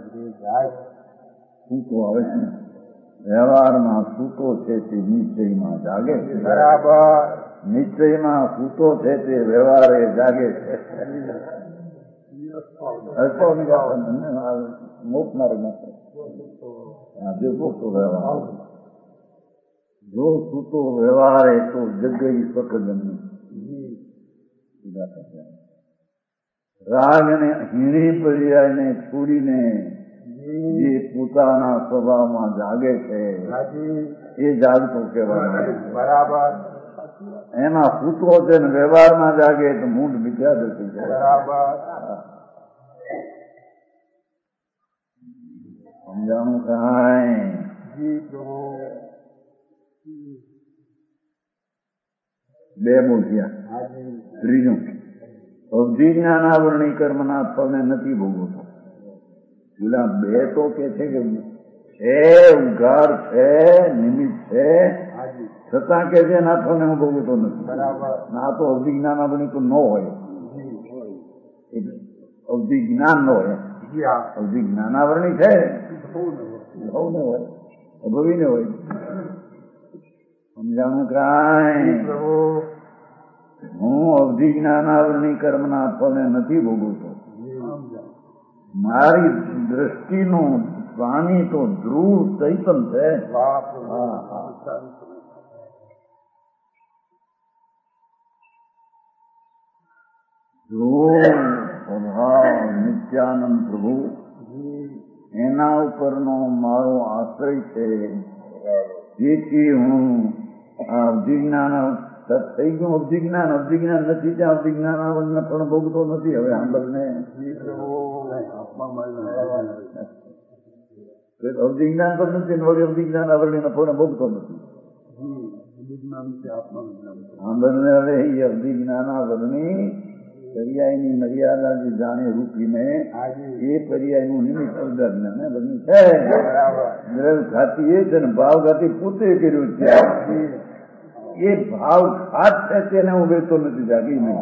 સૂતો આવે છે વ્યવહારમાં સૂતો છે તે નિશ્ચયમાં જાગે છે. બરાબર. નિશ્ચયમાં સૂતો છે તે વ્યવહારે જાગે છે. મોકનારી નથી જે પોતો વ્યવહાર જો સૂતો વ્યવહારે તો જગઈ સકજની રાગ અને હીણી પર્યાયને છોડીને જે પોતાના સ્વભાવમાં જાગે છે એ જાગતો કહેવાય. બરાબર. એમાં સૂતો છે ને વ્યવહારમાં જાગે તો મૂંઢ બીજા દર્શી જાય. બરાબર. સમજાણું કાંઈ બે બોલ્યા. ત્રીજું અવધિ જ્ઞાનાવરણી કર્મના ફળને નથી ભોગવતો. પેલા બે તો કે છે કે છે ઉઘાડ છે નિમિત્ત છે છતાં કે છે ના ફળને હું ભોગવતો નથી. ના તો અવધિ જ્ઞાનાવરણી તો ન હોય. અવધિ જ્ઞાન ન હોય. અવધિ જ્ઞાનાવરણી છે સૌને હોય અભવીને હોય. સમજાણું કાંઈ હું અવધિ જ્ઞાનાવરણી કર્મના ફળને નથી ભોગવતો. મારી દ્રષ્ટિનું પ્રાણી તો ધ્રુવ ચૈતન છે. ધ્રુવ સ્વભાવ નિત્યાનંદ પ્રભુ એના ઉપરનો મારો આશ્રય છે. જેથી હું આ અવધિ જ્ઞાન થઈ ગયું. અવધિ જ્ઞાન અવધિ જ્ઞાન નથી ત્યાં અવધિ જ્ઞાન આવડને પણ ભોગતો નથી. હવે આંબરને અવધિ જ્ઞાન પણ નથી વળી અવધિ જ્ઞાન આવડને પણ ભોગતો નથી. આંબરને હવે એ અવધિ જ્ઞાન આવડની પર્યાયની મર્યાદા જે જાણે રૂપીને એ પર્યાયનું નિમિત્ત અવધારને બની છે. દ્રવ ખાતી એ છે ને ભાવ ખાતી પોતે કર્યું છે. એ ભાવ ખાત છે તેને હું વેચતો નથી જાગી નહીં.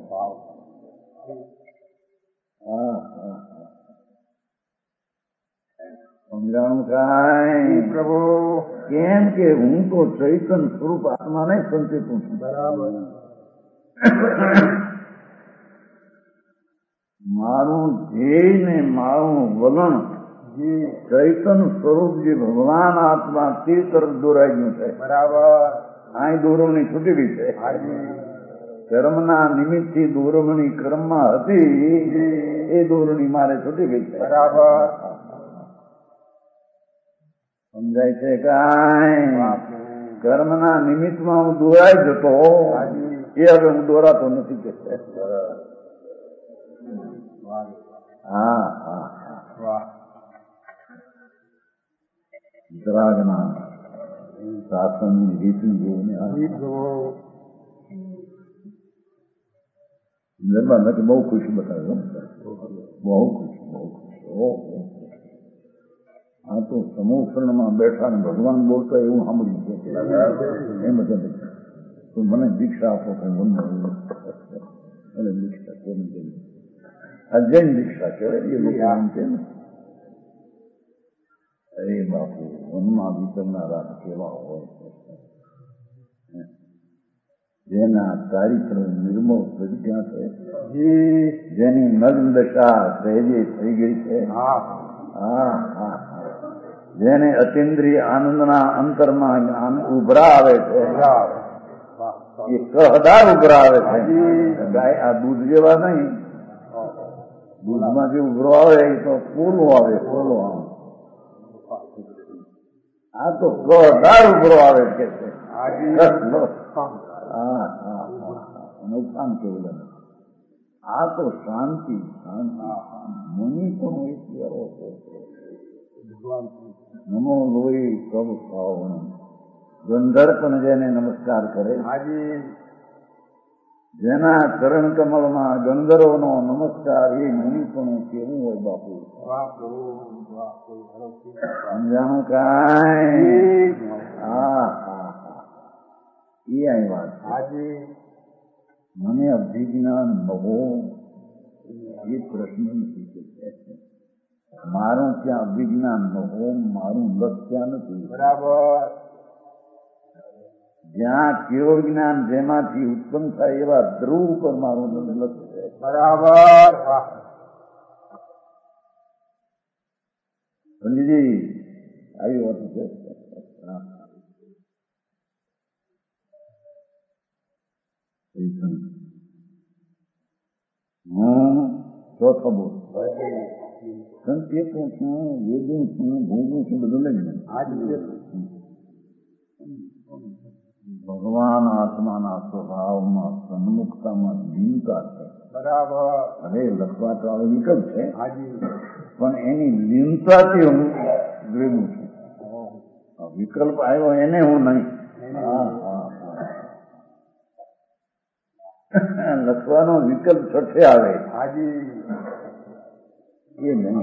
સમજાણું કાંઈ પ્રભુ કેમ કે હું તો ચૈતન સ્વરૂપ આત્માને સંચેતું છું. બરાબર. મારું ધ્યેય ને મારું વલણ ચૈતન સ્વરૂપ જે ભગવાન આત્મા તે તરફ દોરાયું છે. બરાબર. અહીં દોરવણી છૂટી ગઈ છે. કર્મના નિમિત્તથી દોરવણી ક્રમમાં હતી એ દોરવણી મારે છૂટી ગઈ છે. બરાબર. સમજાય છે કાંઈ કર્મના નિમિત્તમાં હું દોરાઈ જતો એ હવે હું દોરાતો નથી કે છે. હા હા વાહ. દ્રાગના શાસનની રીતિ જોઈને નથી બહુ ખુશી બતાવ્યો. બહુ ખુશી બહુ ખુશી. આ તો સમૂહમાં બેઠા ને ભગવાન બોલતા એવું સાંભળ્યું છે. એમ જ તો મને દીક્ષા આપો કઈ મને મને દીક્ષા કોની કરી આ જૈન દીક્ષા કહેવાય. એ લોકો આમ છે ને અરે બાપુ વનમાં વિતરનારા કેવા હોય. જેના ચારિત્ર નિર્મળ પ્રજ્ઞા છે, જેની નગ્ન દશા સહેજે થઈ ગઈ છે. હા હા જેને અતિન્દ્રિય આનંદના અંતરમાં ઉભરા આવે છે. એ કહદાર ઉભરા આવે છે. ગાય આ દૂધ જેવા નહીં. દૂધમાં જે ઉભરો આવે એ તો પોલો આવે પોલો આવે. આ તો કહદાર ઉભરો આવે છે. નુકસાન કેવું લાગે. આ તો શાંતિ શાંતિ મુનિ પણ એક એવો છે. નમો લોહી કબ ખાવણ ગંધર પણ જેને નમસ્કાર કરે જેના ચરણ કમળમાં ગંધર્વનો નમસ્કાર એ મુનિ પણ કેવું હોય બાપુ સમજાણું કાંઈ હા હા હા એ અહીં વાત મને અભિજ્ઞાન નવો એ પ્રશ્ન નથી. મારું ત્યાં અભિજ્ઞાન નવો મારું લક્ષ્ય નથી. બરાબર. જ્યાં કેવળ જ્ઞાન જેમાંથી ઉત્પન્ન થાય એવા ધ્રુવ પર મારું લક્ષ્ય છે. બરાબર. પંડિતજી આવી વાત છે. હું ચોથો બોલ સંકેતો છું, વેદું છું, ભોગું છું, બધું લઈ ભગવાન આત્માના સ્વભાવમાં સન્મુખતામાં લીનતા છે. બરાબર. અરે લખવા તો આવે વિકલ્પ છે પણ એની લીનતાથી હું વેદું છું. વિકલ્પ આવ્યો એને હું નહીં. હા હા લખવાનો વિકલ્પ છઠ્ઠે આવે એ નહીં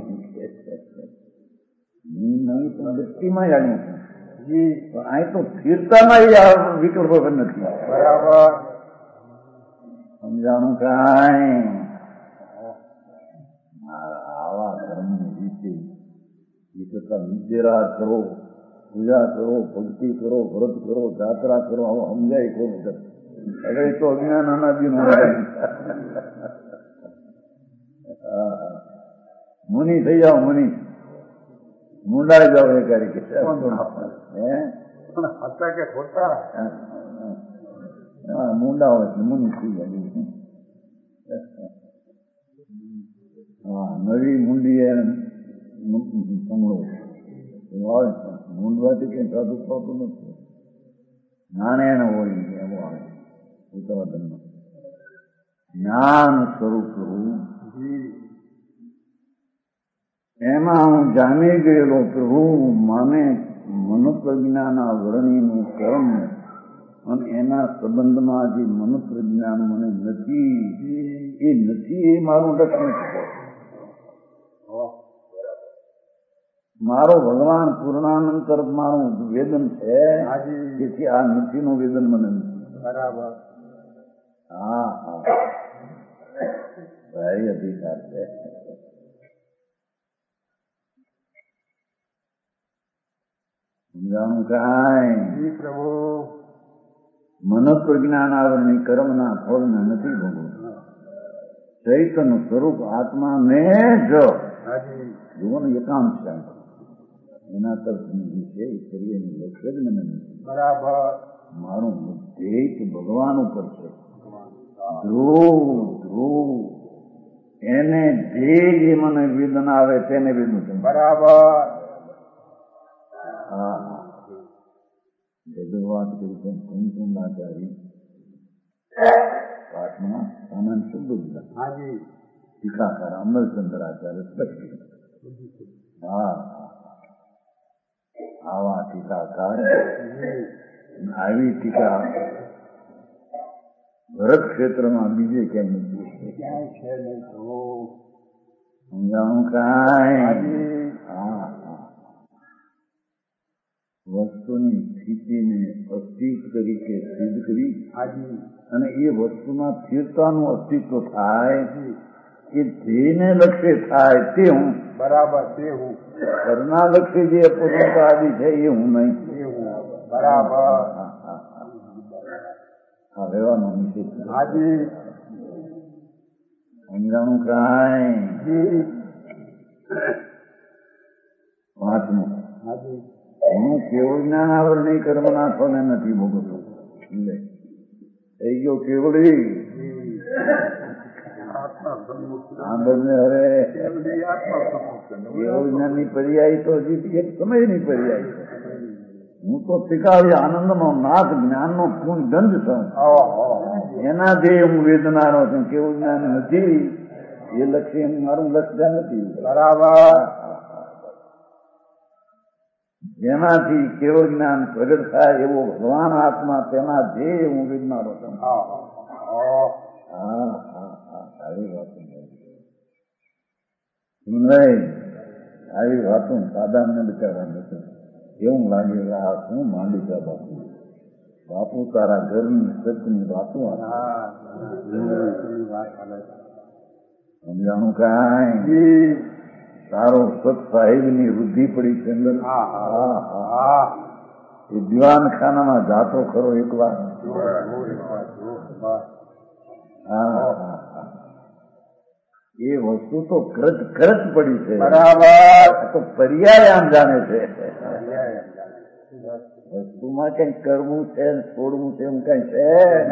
નહીં પણ વ્યક્તિમાં જાણ્યું છું. પણ અહીં તો સ્થિરતામાં એ વિકલ્પો પણ નથી. બરાબર. સમજાણું કાંઈ આવા ધર્મની રીતે એ કરતા વિદ્યારાજ કરો, પૂજા કરો, ભક્તિ કરો, વ્રત કરો, જાત્રા કરો, આવો સમજાય કરો. હવે તો અજ્ઞાન અનાદિનું મુનિ થઈ જાઓ. મુનિ મુંડાઈ જાઓ એ કરી કે મુંડા હોય મુનિ થઈ જાય. હા નવી મુંડી એ સંભળો આવે મૂંડવાથી કઈ સાધુ થતું નથી. નાણે હોય એવો આવે ઉત્તરાધન જ્ઞાન સ્વરૂપ પ્રભુ એમાં હું જામી ગયેલો પ્રભુ મને મનોપ્રજ્ઞાના વર્ણિનું કર્મ અને એના સંબંધમાં જે મનોપ્રજ્ઞાન મને નથી એ નથી એ મારું લક્ષણ છે. મારો ભગવાન પૂર્ણાનંદ તરફ મારું વેદન છે જેથી આ નથીનું વેદન મને નથી. બરાબર. હા હા ભાઈ અધિકાર છે. સમજાણું કાંઈ પ્રભુ મનોપ્રજ્ઞાન આવરણી કર્મના ફળને નથી ભોગવું. ચૈતન્ય સ્વરૂપ આત્માને જ જુઓ ને એકાંત છે એના તરફની વિશે કરીએ લક્ષ્ય જ મને નથી. બરાબર. મારું ધ્યેય ભગવાન ઉપર છે. ધ્રુવ ધ્રુવ એને ધ્યેય જે મને વેદન આવે તેને વેદન છે. બરાબર. હા હા વાત કરી છે કુમકુંડાચારી પાઠમાં સામાન શુદ્ધ દીધા ટીકાકાર અમરચંદ્રાચાર્ય સ્પષ્ટ. હા આવા ટીકાકાર આવી ટીકા ભરત ક્ષેત્રમાં બીજે ક્યાંય નથી. સમજાણું કાંઈ હા વસ્તુની સ્થિતિને અસ્તિત્વ તરીકે સિદ્ધ કરી અને એ વસ્તુમાં સ્થિરતાનું અસ્તિત્વ થાય એ ધ્યેયને લક્ષ્ય થાય તે હું. બરાબર. તે હું ઘરના લક્ષ્ય જે અપૂર્ણતા આદિ છે એ હું નહીં. બરાબર. હા રહેવાનો નિશ્ચિત. હાજી સમજાણું કાંઈ પાંચમું હું કેવળ જ્ઞાન આવરણી કર્મના ફળને નથી ભોગવતો. થઈ ગયો કેવળી આંબરને હરે કેવળ જ્ઞાનની પર્યાય તો હજી એક સમયની પર્યાય છે. હું તો શીખાવી આનંદનો નાથ જ્ઞાનનો પૂર્ણ દંડ છું. એના જે હું વેદનારો છું. કેવું જ્ઞાન નથી એ લક્ષ્ય મારું લક્ષ્ય નથી. બરાબર. જેનાથી કેવળ જ્ઞાન પ્રગટ થાય એવો ભગવાન આત્મા તેના જે હું વેદનારો છું. હા હા હા સારી વાતો નહીં આવી વાતો સાદાને બિચારા નથી એવું લાગે કે આ શું માંડી તા બાપુ બાપુ તારા ઘરની સચની વાતો સમજાણું કાંઈ તારો સત સાહેબની વૃદ્ધિ પડી છે અંદર એ દિવાનખાનામાં જાતો ખરો એક વાર હા એ વસ્તુ તો ખરચ ખરચ પડી છે બરાબર તો પર્યાય આમ જાણે છે વસ્તુમાં કઈ કરવું છે છોડવું છે એમ કઈ છે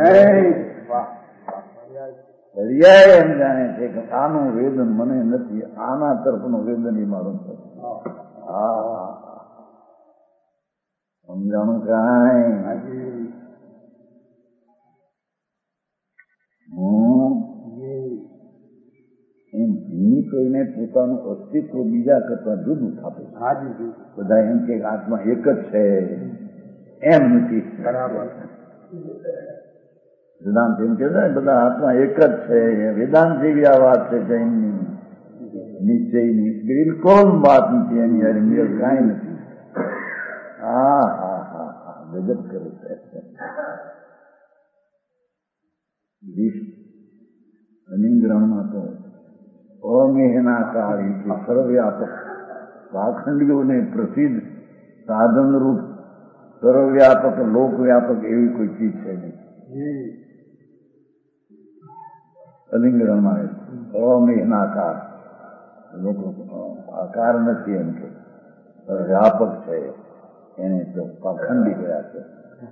પર્યાય એમ જાણે છે કે આનું વેદન મને નથી આના તરફનું વેદન એ મારું છે હા સમજાણું કાંઈ હું એમ ભૂમિ કોઈને પોતાનું અસ્તિત્વ બીજા કરતા જુદું થાપે બધા એમ કે આત્મા એક જ છે એમ નથી બરાબર વેદાંત એમ કે બધા આત્મા એક જ છે વેદાંત જેવી આ વાત છે જૈનની નિશ્ચયની બિલકુલ વાત નથી એની યાર મેળ કાંઈ નથી હા હા હા હા ગજબ કરે છે અનિંગ્રહણમાં તો અમેહનાકાર સર્વવ્યાપક પાખંડીઓને પ્રસિદ્ધ સાધનરૂપ સર્વવ્યાપક લોકવ્યાપક એવી કોઈ ચીજ છે નહીં અલિંગરણમાં અમેહનાકાર લોકો આકાર નથી એમ કે વ્યાપક છે એને તો પાખંડી ગયા છે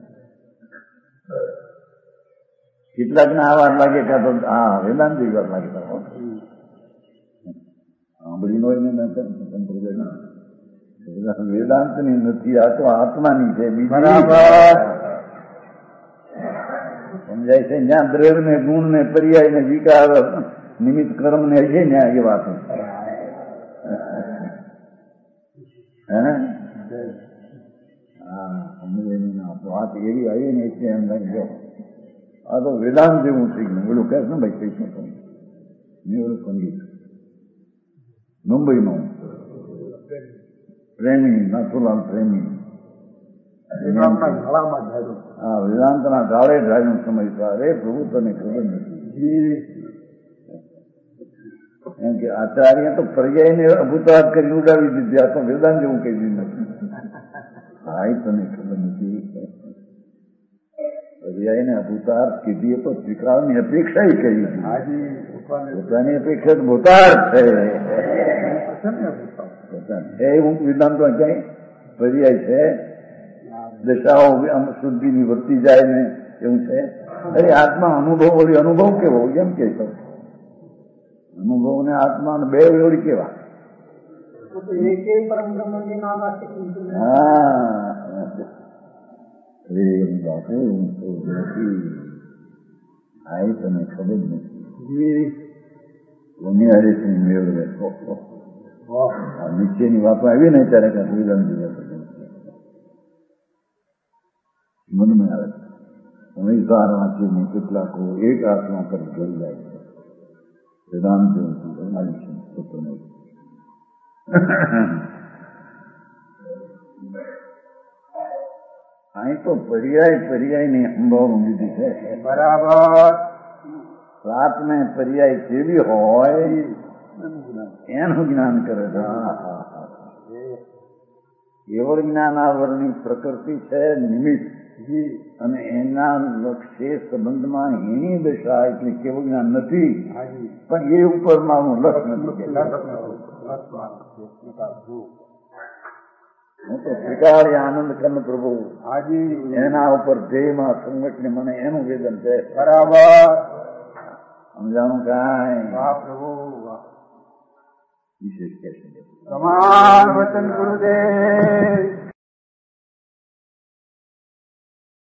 કેટલાક ને આ વાર લાગે કે તો હા વેદાંત વાર લાગે સાંભળી નો વેદાંત ની નથી આ તો આત્માની છે બરાબર સમજાય છે જ્યાં દ્રવ્ય ને ગુણ ને પર્યાય ને વિકાર નિમિત્ત કર્મ ને છે ને એ વાત હા સમજે વાત એવી આવી ને એટલે એમ લાગ્યો આ તો વેદાંત જેવું થઈ ગયું ઓલું કહે ને ભાઈ કઈ શું મેં ઓલું સંગીત મુંબઈમાં પ્રેમી નાથુલાલ પ્રેમી હા વેદાંતના ગાળે ઢાળ્યું સમય અરે પ્રભુ તને ખબર નથી એમ કે આચાર્ય તો પર્યાયને અભૂતાર્થ કરી ઉડાવી દીધી આ તો વેદાંત જેવું કહી દીધું હા એ તને ખબર નથી પર્યાયને અભૂતાર્થ કીધી તો સ્વીકારની અપેક્ષા કરી પોતાની અપેક્ષા તો ભૂતાર્થ છે હું વેદાંતો ક્યાંય પર્યાય છે દશાઓ શુદ્ધિની વધતી જાય ને એવું છે અરે આત્મા અનુભવ વળી અનુભવ કેવો એમ કે અનુભવ ને આત્મા ને બે વળી કેવા હા બાપુ આ તને ખબર નથી હરીસિંહ મેળવે નીચેની વાતો આવી ને ત્યારે કાંઈ વેદાંત મનમાં આવે સમજદાર વાંચીને કેટલાક એક આત્મા પર ગઈ જાય છે વેદાંત અહીં તો પર્યાય પર્યાય ની સંભાવના લીધી છે બરાબર વાત ને પર્યાય કેવી હોય એનું જ્ઞાન કરે છે કેવળ જ્ઞાન આવરણની પ્રકૃતિ છે નિમિત્ત અને એના લક્ષ્ય સંબંધમાં એની દશા એટલે કેવું જ્ઞાન નથી પણ એ ઉપરમાં હું લક્ષ નથી હું તો સ્વીકાર્ય આનંદ કર્મ પ્રભુ એના ઉપર ધ્યેયમાં સંગઠને મને એનું વેદન છે બરાબર સમજાણું કાંઈ પ્રભુ વિશેષ કે પ્રમાણ વચન ગુરુદેવ